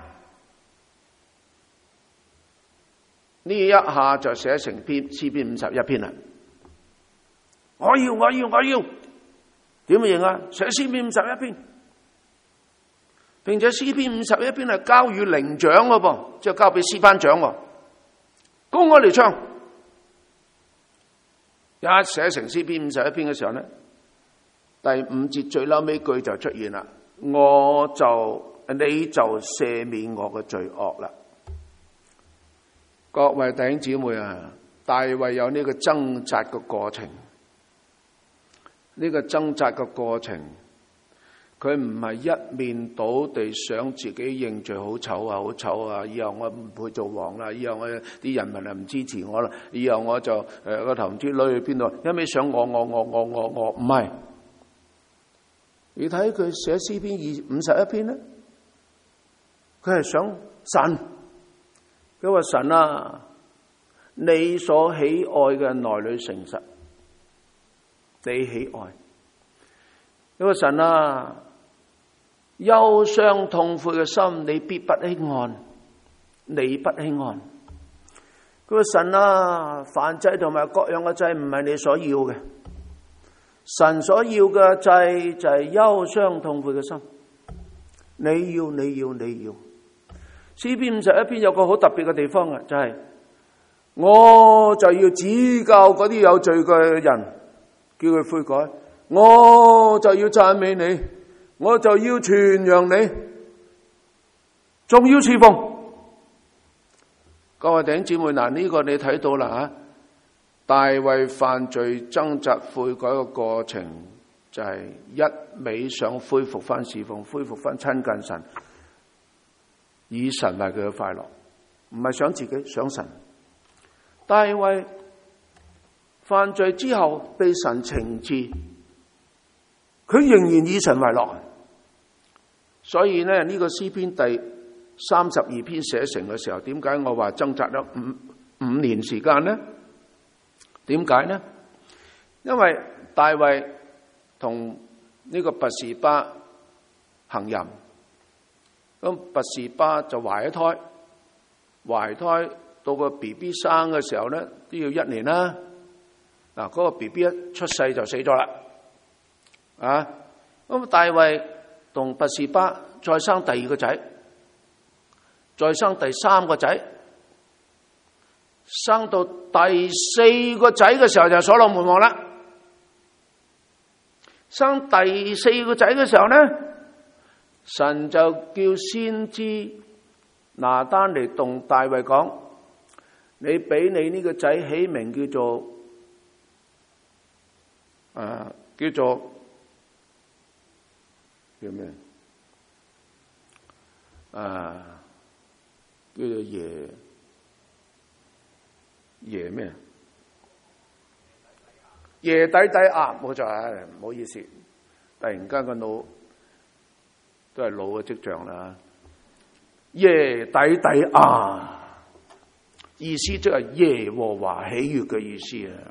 呢一下就寫成詩篇51篇啦。我要點認啊？寫詩篇51篇。並且詩篇51篇係交予伶長嘅噃，即係交俾詩班長喎，公開嚟唱。一寫成詩篇51篇嘅時候咧，第5節最嬲尾句就出現啦，你就赦免我嘅罪惡啦。各位弟兄姊妹啊，大衛有呢個掙扎嘅過程，呢個掙扎嘅過程。佢唔係一面倒地想自己認罪，好醜啊！以後我唔配做王啦，以後我啲人民唔支持我啦，以後我就個頭唔知攞去邊度，一味想我，唔係。你睇佢寫詩篇51篇咧，佢係想神。佢話神啊，你所喜愛嘅內裏誠實，你喜愛。佢話神啊，憂傷痛悔嘅心，你必不輕看，你不輕看。佢話神啊，燔祭同埋各樣嘅祭唔係你所要嘅，神所要嘅祭就係憂傷痛悔嘅心。你要， 詩篇51篇有個好特別嘅地方嘅，就係我就要指教嗰啲有罪嘅人，叫佢悔改，我就要讚美你，我就要傳揚你，仲要侍奉。各位弟兄姊妹，嗱，呢個你睇到啦吓，大衛犯罪掙扎悔改嘅過程就係一味想恢復翻侍奉，恢復翻親近神，以神為佢嘅快樂，唔係想自己，想神。大衛犯罪之後被神懲治，佢仍然以神為樂。所以呢，呢個詩篇第32篇寫成嘅時候，點解我話掙扎咗五年時間呢？點解呢？因為大衛同呢個拔示巴行淫，咁拔示巴就懷胎到個 BB 生嘅時候呢，都要1年啦。嗱，嗰個 BB 一出世就死咗啦。咁大衛同拔示巴再生第2個仔，再生第3個仔，生到第4個仔嘅時候就所羅門王啦。生第4個仔嘅時候呢，神就叫先知拿單嚟同大衛講，你俾你呢個仔起名叫做咩？叫做耶咩？耶底底亞，冇錯啊！唔好意思，突然間個腦都係老嘅跡象啦。耶底底亞，意思即係耶和華喜悅嘅意思啊！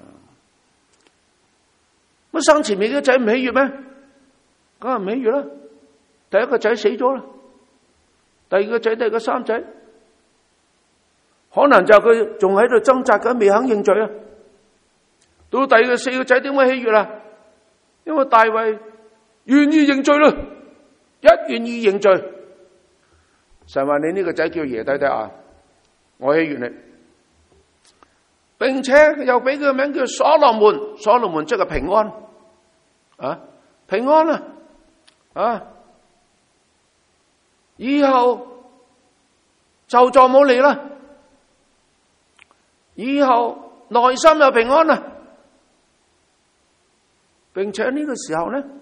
乜生前面嘅仔唔喜悅咩？梗係唔喜悅啦！第1個仔死咗啦，第2個仔、第3仔，可能就佢仲喺度掙扎緊，未肯認罪啊！到第4個仔點會喜悅啊？因為大衛願意認罪啦，一願意認罪，神話你呢個仔叫耶底底亞，我喜悅你，並且又俾佢個名叫所羅門，所羅門即係平安，平安啊！以後就再冇嚟啦，以後內心又平安啦。並且呢個時候呢，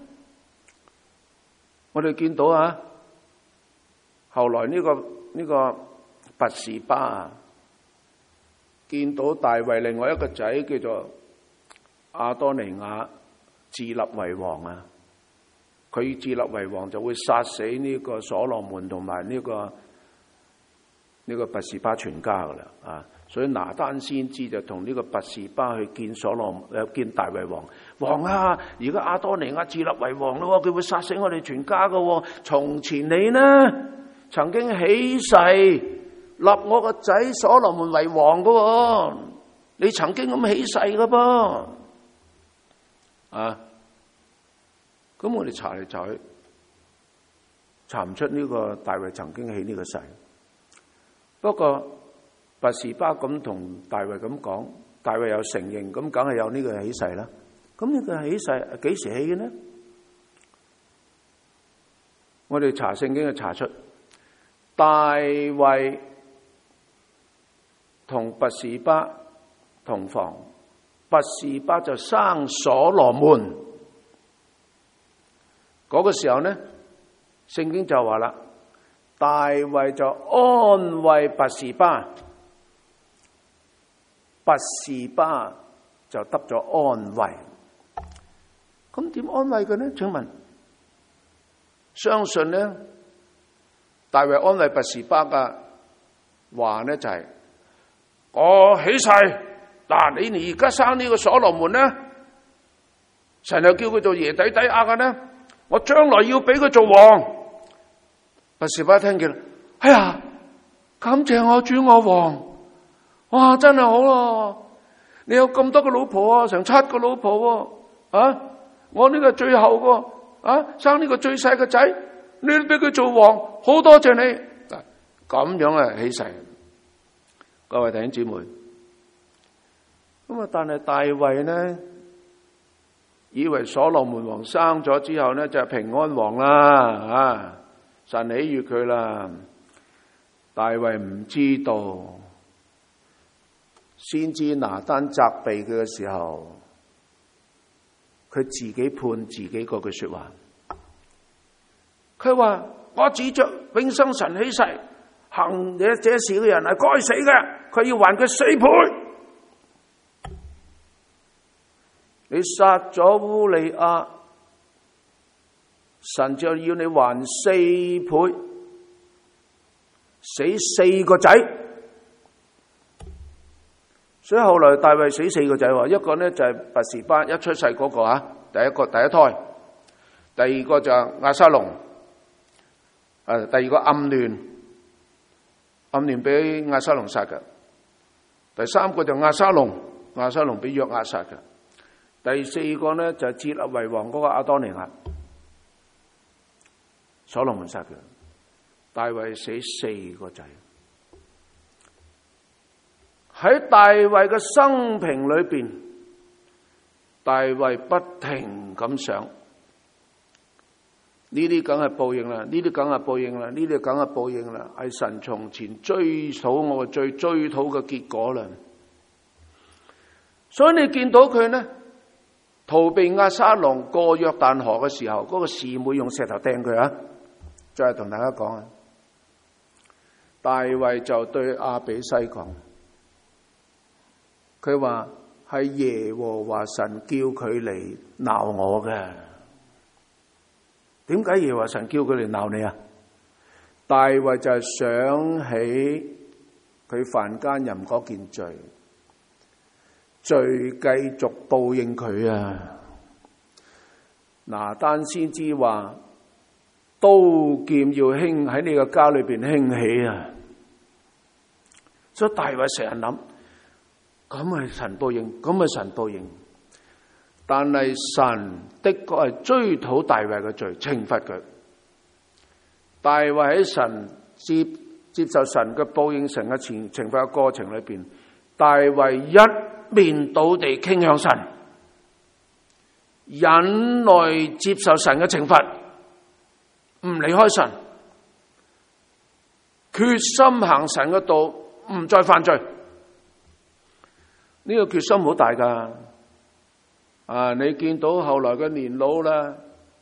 我哋見到後來呢個拔示巴見到大衛另外一個仔叫做亞多尼雅自立為王啊，佢自立為王就會殺死呢個所羅門同埋呢個拔示巴全家噶啦。所以拿單先知就同呢個拔示巴去見見大衛王。王啊，而家亞多尼雅自立為王咯，佢會殺死我哋全家噶。從前你呢曾經起誓立我個仔所羅門為王噶，你曾經咁起誓噶噃。咁我哋查嚟查去，查唔出呢個大衛曾經起呢個誓。不過拔示巴咁同大衛咁講，大衛有承認，咁梗係有呢個起誓啦。咁呢個起誓幾時起嘅呢？我哋查聖經就查出，大衛同拔示巴同房，拔示巴就生所羅門。嗰個時候呢，聖經就話啦，大衛就安慰拔示巴，拔示巴就得咗安慰。咁點安慰佢呢？請問，相信呢，大衛安慰拔示巴嘅話呢，就係我起誓，嗱，你而家生呢個所羅門呢，神又叫佢做耶底底亞嘅呢，我將來要俾佢做王。拔示巴聽見啦，哎呀，感謝我主我王，哇，真係好咯！你有咁多個老婆啊，成7個老婆啊，我呢個最後個生呢個最細個仔，你都俾佢做王，好多謝你。 咁樣起誓。各位弟兄姊妹，咁但係大衛呢，以為所羅門王生咗之後呢，就係平安王啦，神喜悅佢啦。大衛唔知道，先知拿單責備佢嘅時候，佢自己判自己嗰句說話。佢話：我指着永生神起誓，行這事嘅人係該死嘅，佢要還佢4倍。你殺咗烏利亞，神就要你還4倍，死4個仔。所以後來大衛死4個仔，一個呢就係拔示巴一出世嗰個第一胎，第二個就係押沙龍，第二個暗嫩俾押沙龍殺嘅，第三個就押沙龍俾約押殺嘅，第4個呢就係設立為王嗰個亞多尼亞，所羅門殺嘅。大衛死4個仔。喺大衛嘅生平裏邊，大衛不停咁想，呢啲梗係報應啦，呢啲梗係報應啦，呢啲梗係報應啦，係神從前追討我追討嘅結果啦。所以你見到佢呢，逃避押沙龍過約旦河嘅時候，嗰個示每用石頭掟佢啊！再同大家講啊，大衛就對亞比篩講，佢話係耶和華神叫佢嚟鬧我嘅。點解耶和華神叫佢嚟鬧你啊？大衛就係想起佢犯奸淫嗰件罪繼續報應佢啊！拿單先知話刀劍要興喺你個家裏邊興起啊！所以大衛成日諗，咁係神報應，咁係神報應。但係神的確係追討大衛嘅罪，懲罰佢。大衛喺神接受神嘅報應、神嘅懲罰嘅過程裏邊，大衛一面倒地傾向神，忍耐接受神嘅懲罰，唔離開神，決心行神嘅道，唔再犯罪。呢個決心好大噶。你見到後來嘅年老啦，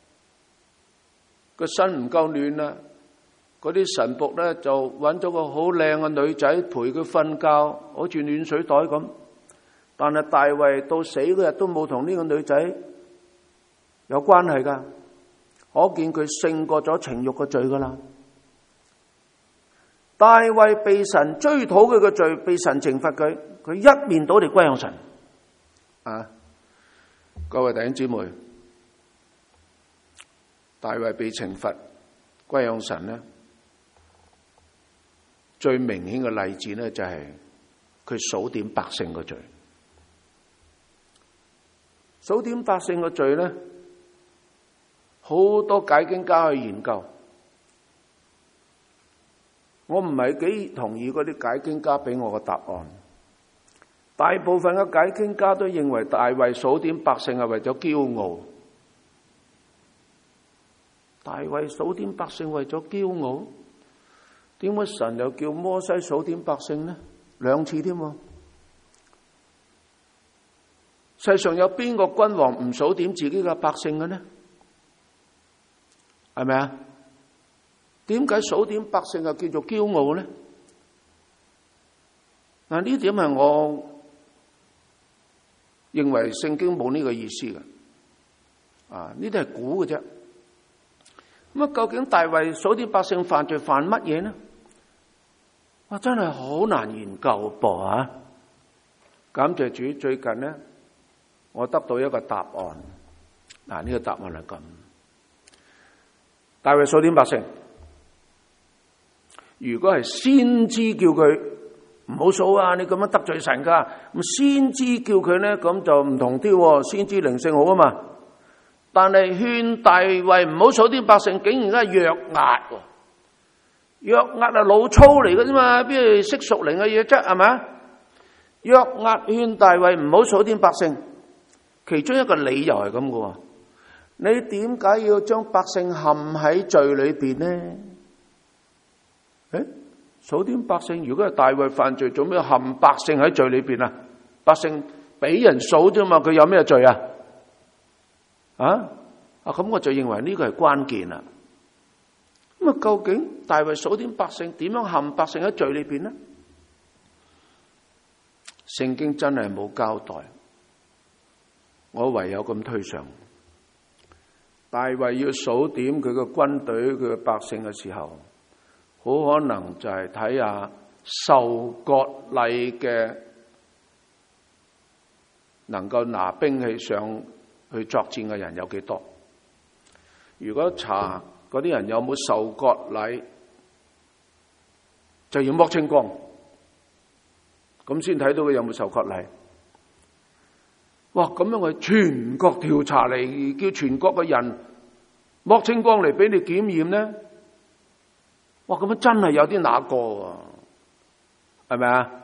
個身唔夠暖啦，嗰啲神僕咧就揾咗個好靚嘅女仔陪佢瞓覺，好似暖水袋咁。但係大衛到死嗰日都冇同呢個女仔有關係噶，可見佢勝過咗情欲嘅罪噶啦。大衛被神追討佢嘅罪，被神懲罰佢，佢一面倒地歸向神。各位弟兄姊妹，大衛被懲罰歸向神呢，最明顯嘅例子呢，就係佢數點百姓嘅罪。數點百姓嘅罪呢，好多解經家去研究，我唔係幾同意嗰啲解經家俾我嘅答案。大部分嘅解經家都認為大衛數點百姓係為咗驕傲。大衛數點百姓為咗驕傲，點解神又叫摩西數點百姓呢？2次添。世上有邊個君王唔數點自己嘅百姓嘅呢？係咪啊？點解數點百姓又叫做驕傲呢？呢點係我認為聖經冇呢個意思嘅。呢啲係估嘅啫。咁究竟大衛數點百姓犯罪犯乜嘢呢？真係好難研究噃啊！感謝主，最近呢，我得到一個答案。呢個答案係咁：大衛數點百姓，如果係先知叫佢唔好數啊，你咁樣得罪神噶。咁先知叫佢呢，咁就唔同啲。先知靈性好啊嘛。但係勸大衛唔好數點百姓，竟然係約押。 約押係老粗嚟嘅啫嘛，邊度識屬靈嘅嘢啫，係咪？約押勸大衛唔好數點百姓，其中一個理由係咁嘅喎。你點解要將百姓陷喺罪裏邊呢？數點百姓，如果係大衛犯罪，做咩陷百姓喺罪裏邊啊？百姓俾人數啫嘛，佢有咩罪啊？咁我就認為呢個係關鍵啦。咁啊，究竟大衛數點百姓，點樣陷百姓喺罪裏邊呢？聖經真係冇交代，我唯有咁推上。大衛要數點佢嘅軍隊、佢嘅百姓嘅時候，好可能就係睇下受割禮嘅能夠拿兵器上去作戰嘅人有幾多。如果查嗰啲人有冇受割禮，就要剝清光，咁先睇到佢有冇受割禮。哇！咁樣去全國調查嚟，叫全國嘅人剝清光嚟俾你檢驗呢？哇！咁樣真係有啲那個喎，係咪啊？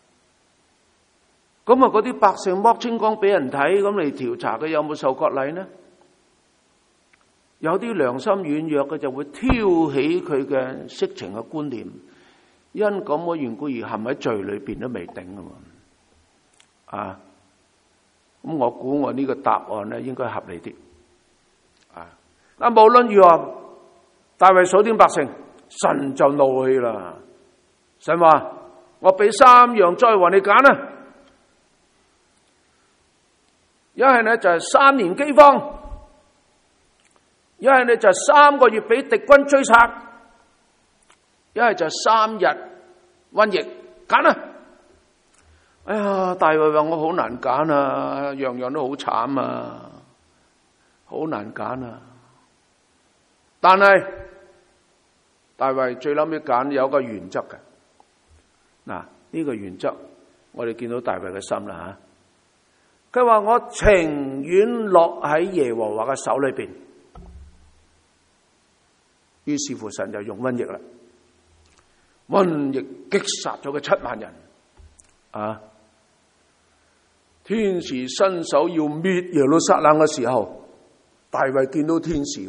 咁啊，嗰啲百姓剝清光俾人睇，咁嚟調查佢有冇受割禮呢？有啲良心軟弱嘅就會挑起佢嘅色情嘅觀念，因咁嘅緣故而陷喺罪裏邊都未定㗎嘛。咁我估我呢個答案咧應該合理啲。無論如何，大衛數點百姓，神就怒氣啦。神話我俾3樣災禍你揀啦，一係呢就係3年饑荒，一係呢就係3個月俾敵軍追殺，一係就3日瘟疫，揀啦。哎呀，大衛話我好難揀啊，樣樣都好慘啊，好難揀啊。但係大衛最諗尾揀有個原則嘅。呢個原則我哋見到大衛嘅心啦吓。佢話我情願落喺耶和華嘅手裏邊。於是乎神就用瘟疫啦，瘟疫擊殺咗佢7萬人。天使伸手要滅耶路撒冷嘅時候，大衛見到天使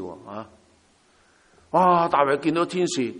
大衛見到天使。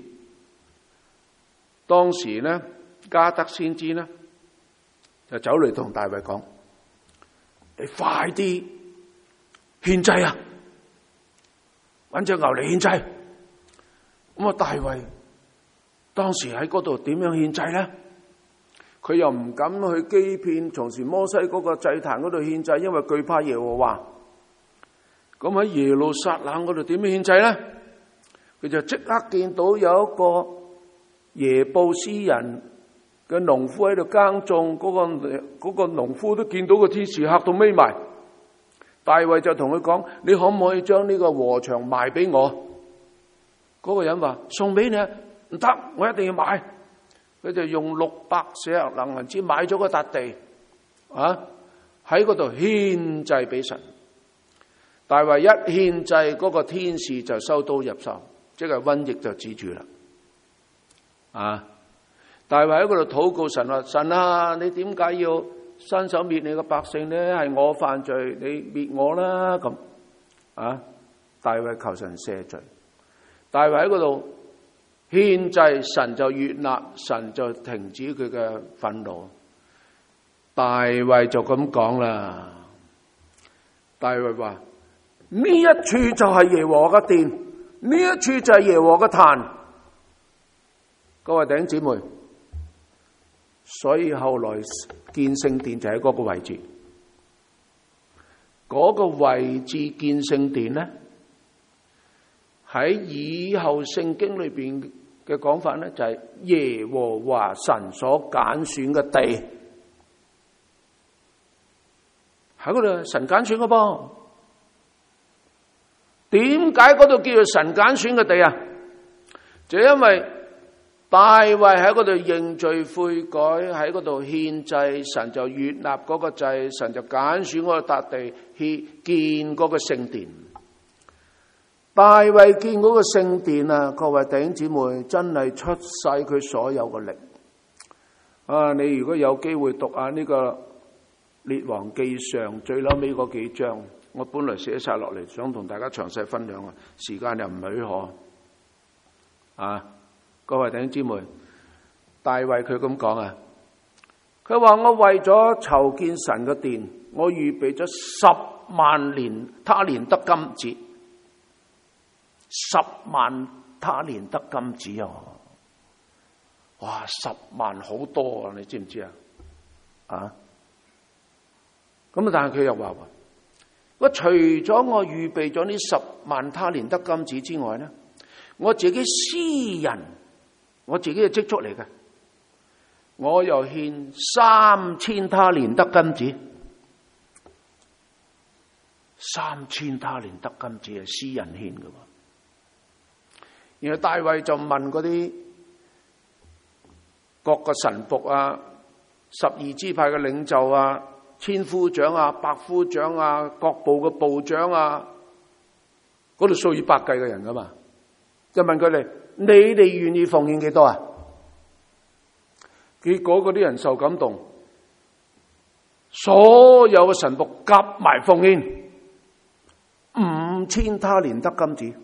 當時呢，加德先知呢就走嚟同大衛講：你快啲獻祭啊！搵隻牛嚟獻祭。咁大衛當時喺嗰度點樣獻祭呢？佢又唔敢去基遍從前摩西嗰個祭壇嗰度獻祭，因為懼怕耶和華。咁喺耶路撒冷嗰度點樣獻祭呢？佢就即刻見到有一個耶布斯人嘅農夫喺度耕種，嗰個農夫都見到個天使，嚇到眯埋。大衛就同佢講：你可唔可以將呢個禾場賣俾我？嗰個人話：送俾你，唔得，我一定要買。佢就用600舍客勒銀子買咗個笪地，喺嗰度獻祭俾神。大衛一獻祭，嗰個天使就收刀入手，即係瘟疫就止住啦。大衛喺嗰度禱告神話：神啊，你點解要伸手滅你嘅百姓呢？係我犯罪，你滅我啦！咁大衛求神赦罪。大衛喺嗰度獻祭，神就悅納，神就停止佢嘅憤怒。大衛就咁講啦。大衛話：呢一處就係耶和華嘅殿，呢一處就係耶和華嘅壇。各位弟兄姊妹，所以後來建聖殿就喺嗰個位置。嗰個位置建聖殿呢，喺以後聖經裏邊嘅講法呢，就係耶和華神所揀選嘅地，喺嗰度神揀選嘅噃。點解嗰度叫做神揀選嘅地啊？就因為大衛喺嗰度認罪悔改，喺嗰度獻祭，神就悅納嗰個祭，神就揀選嗰個笪地去建嗰個聖殿。 大衛建嗰個聖殿啊，各位弟兄姊妹，真係出晒佢所有嘅力。你如果有機會讀下呢個列王記上最後尾嗰幾章，我本來寫晒落嚟，想同大家詳細分享啊，時間又唔許可。各位弟兄姊妹，大衛佢咁講啊，佢話我為咗籌建神嘅殿，我預備咗10萬年他連得金子。10萬他連得金子啊！哇，10萬好多啊！你知唔知啊？咁但係佢又話我除咗我預備咗呢10萬他連得金子之外呢，我自己私人，我自己嘅積蓄嚟嘅，我又獻3000他連得金子。3000他連得金子係私人獻嘅。然後大衛就問嗰啲各個臣僕啊、12支派嘅領袖啊、千夫長啊、百夫長啊、各部嘅部長啊，嗰度數以百計嘅人噶嘛，就問佢哋：你哋願意奉獻幾多啊？結果嗰啲人受感動，所有嘅臣僕夾埋奉獻5000他連得金子。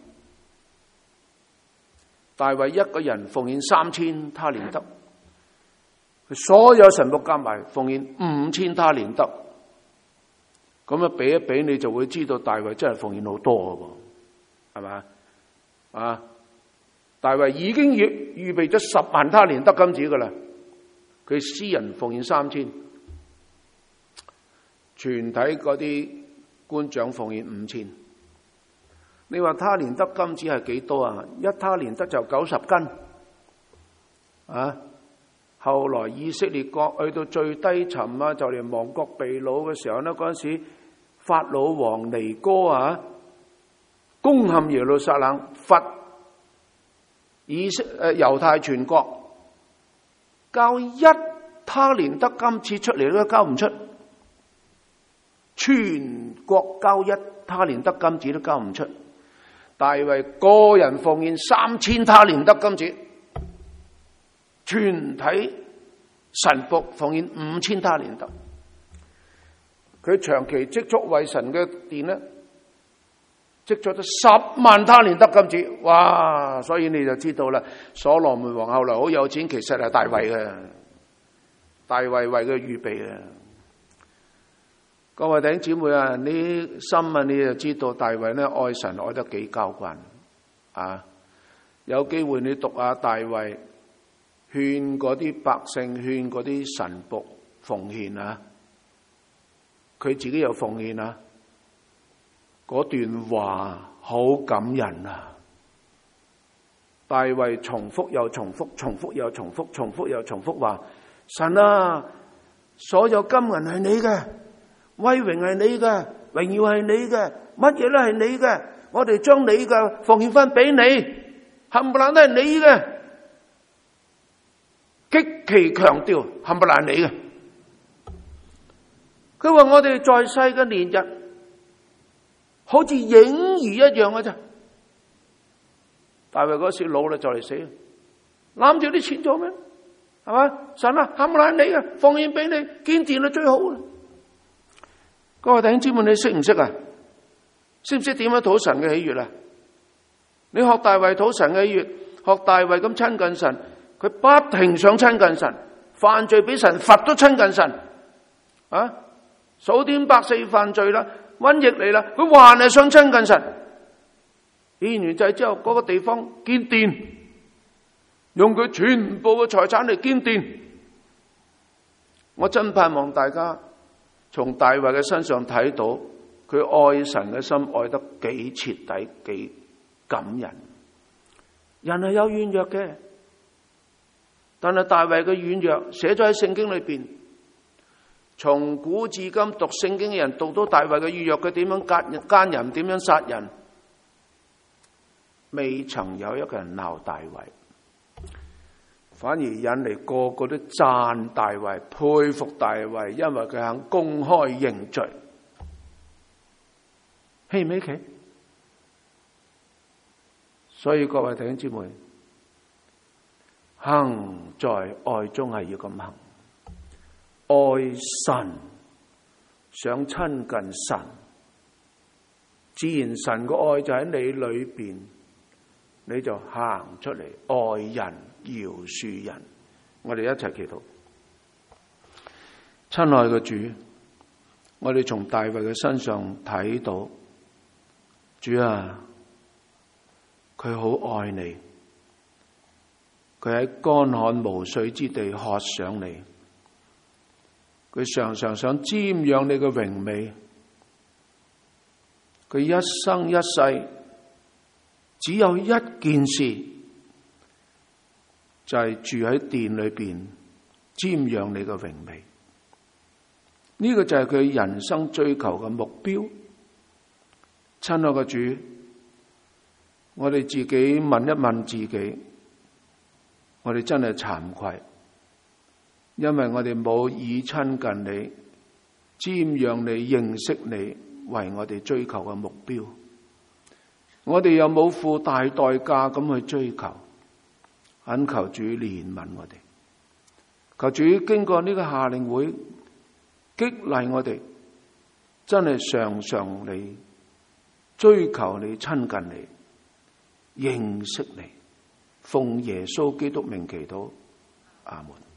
大衛一個人奉獻3000他連得，佢所有臣僕加埋奉獻5000他連得，咁比一比你就會知道大衛真係奉獻好多嘅，係咪？大衛已經預備咗10萬他連得金子噶啦，佢私人奉獻3000，全體嗰啲官長奉獻5000。你話他連得金子係幾多啊？一他連得就90斤。後來以色列國去到最低沉啊，就連亡國被擄嘅時候呢，嗰陣時法老王尼哥攻陷耶路撒冷，罰猶太全國交1他連得金子出嚟都交唔出，全國交1他連得金子都交唔出。大衛個人奉獻3000他連得金子，全體臣僕奉獻5000他連得。佢長期積蓄為神嘅殿呢，積蓄咗10萬他連得金子。哇！所以你就知道啦，所羅門王後來好有錢，其實係大衛嘅，大衛為佢預備嘅。各位弟兄姊妹啊，你心啊，你就知道大衛呢愛神愛得幾交關。有機會你讀下大衛勸嗰啲百姓，勸嗰啲臣僕奉獻佢自己又奉獻嗰段話好感人啊！大衛重複又重複，重複又重複，重複又重複話：神啊，所有金銀係你嘅。威榮係你嘅，榮耀係你嘅，乜嘢都係你嘅。我哋將你嘅奉獻翻俾你，冚唪唥都係你嘅。極其強調冚唪唥你嘅。佢話我哋在世嘅年日好似影兒一樣嘅啫。大衛嗰時老啦，就嚟死，攬住啲錢做咩？係嘛？神啊，冚唪唥你嘅，奉獻俾你，建殿係最好嘅。各位弟兄姊妹，你識唔識啊？識唔識點樣討神嘅喜悅啊？你學大衛討神嘅喜悅，學大衛咁親近神，佢不停想親近神，犯罪俾神罰都親近神。數點百四犯罪啦，瘟疫嚟啦，佢還係想親近神。獻完祭之後，嗰個地方建殿，用佢全部嘅財產嚟建殿。我真盼望大家從大衛嘅身上睇到佢愛神嘅心愛得幾徹底、幾感人。人係有軟弱嘅，但係大衛嘅軟弱寫咗喺聖經裏邊。從古至今讀聖經嘅人讀到大衛嘅軟弱，佢點樣奸人，點樣殺人，未曾有一個人鬧大衛，反而引嚟個個都讚大衛、佩服大衛，因為佢肯公開認罪。希唔希奇？ 所以各位弟兄姊妹，行在愛中係要咁行，愛神，想親近神，自然神個愛就喺你裏邊，你就行出嚟愛人饒恕人。我哋一齊祈禱。親愛嘅主，我哋從大衛嘅身上睇到，主啊，佢好愛你，佢喺乾旱無水之地渴想你，佢常常想瞻仰你嘅榮美，佢一生一世只有一件事，就係住喺殿裏邊瞻仰你嘅榮美。呢個就係佢人生追求嘅目標。親愛嘅主，我哋自己問一問自己，我哋真係慚愧，因為我哋冇以親近你、瞻仰你、認識你為我哋追求嘅目標。我哋又冇付大代價咁去追求，懇求主憐憫我哋，求主經過呢個夏令會激勵我哋，真係常常嚟追求你、親近你、認識你，奉耶穌基督名祈禱，阿門。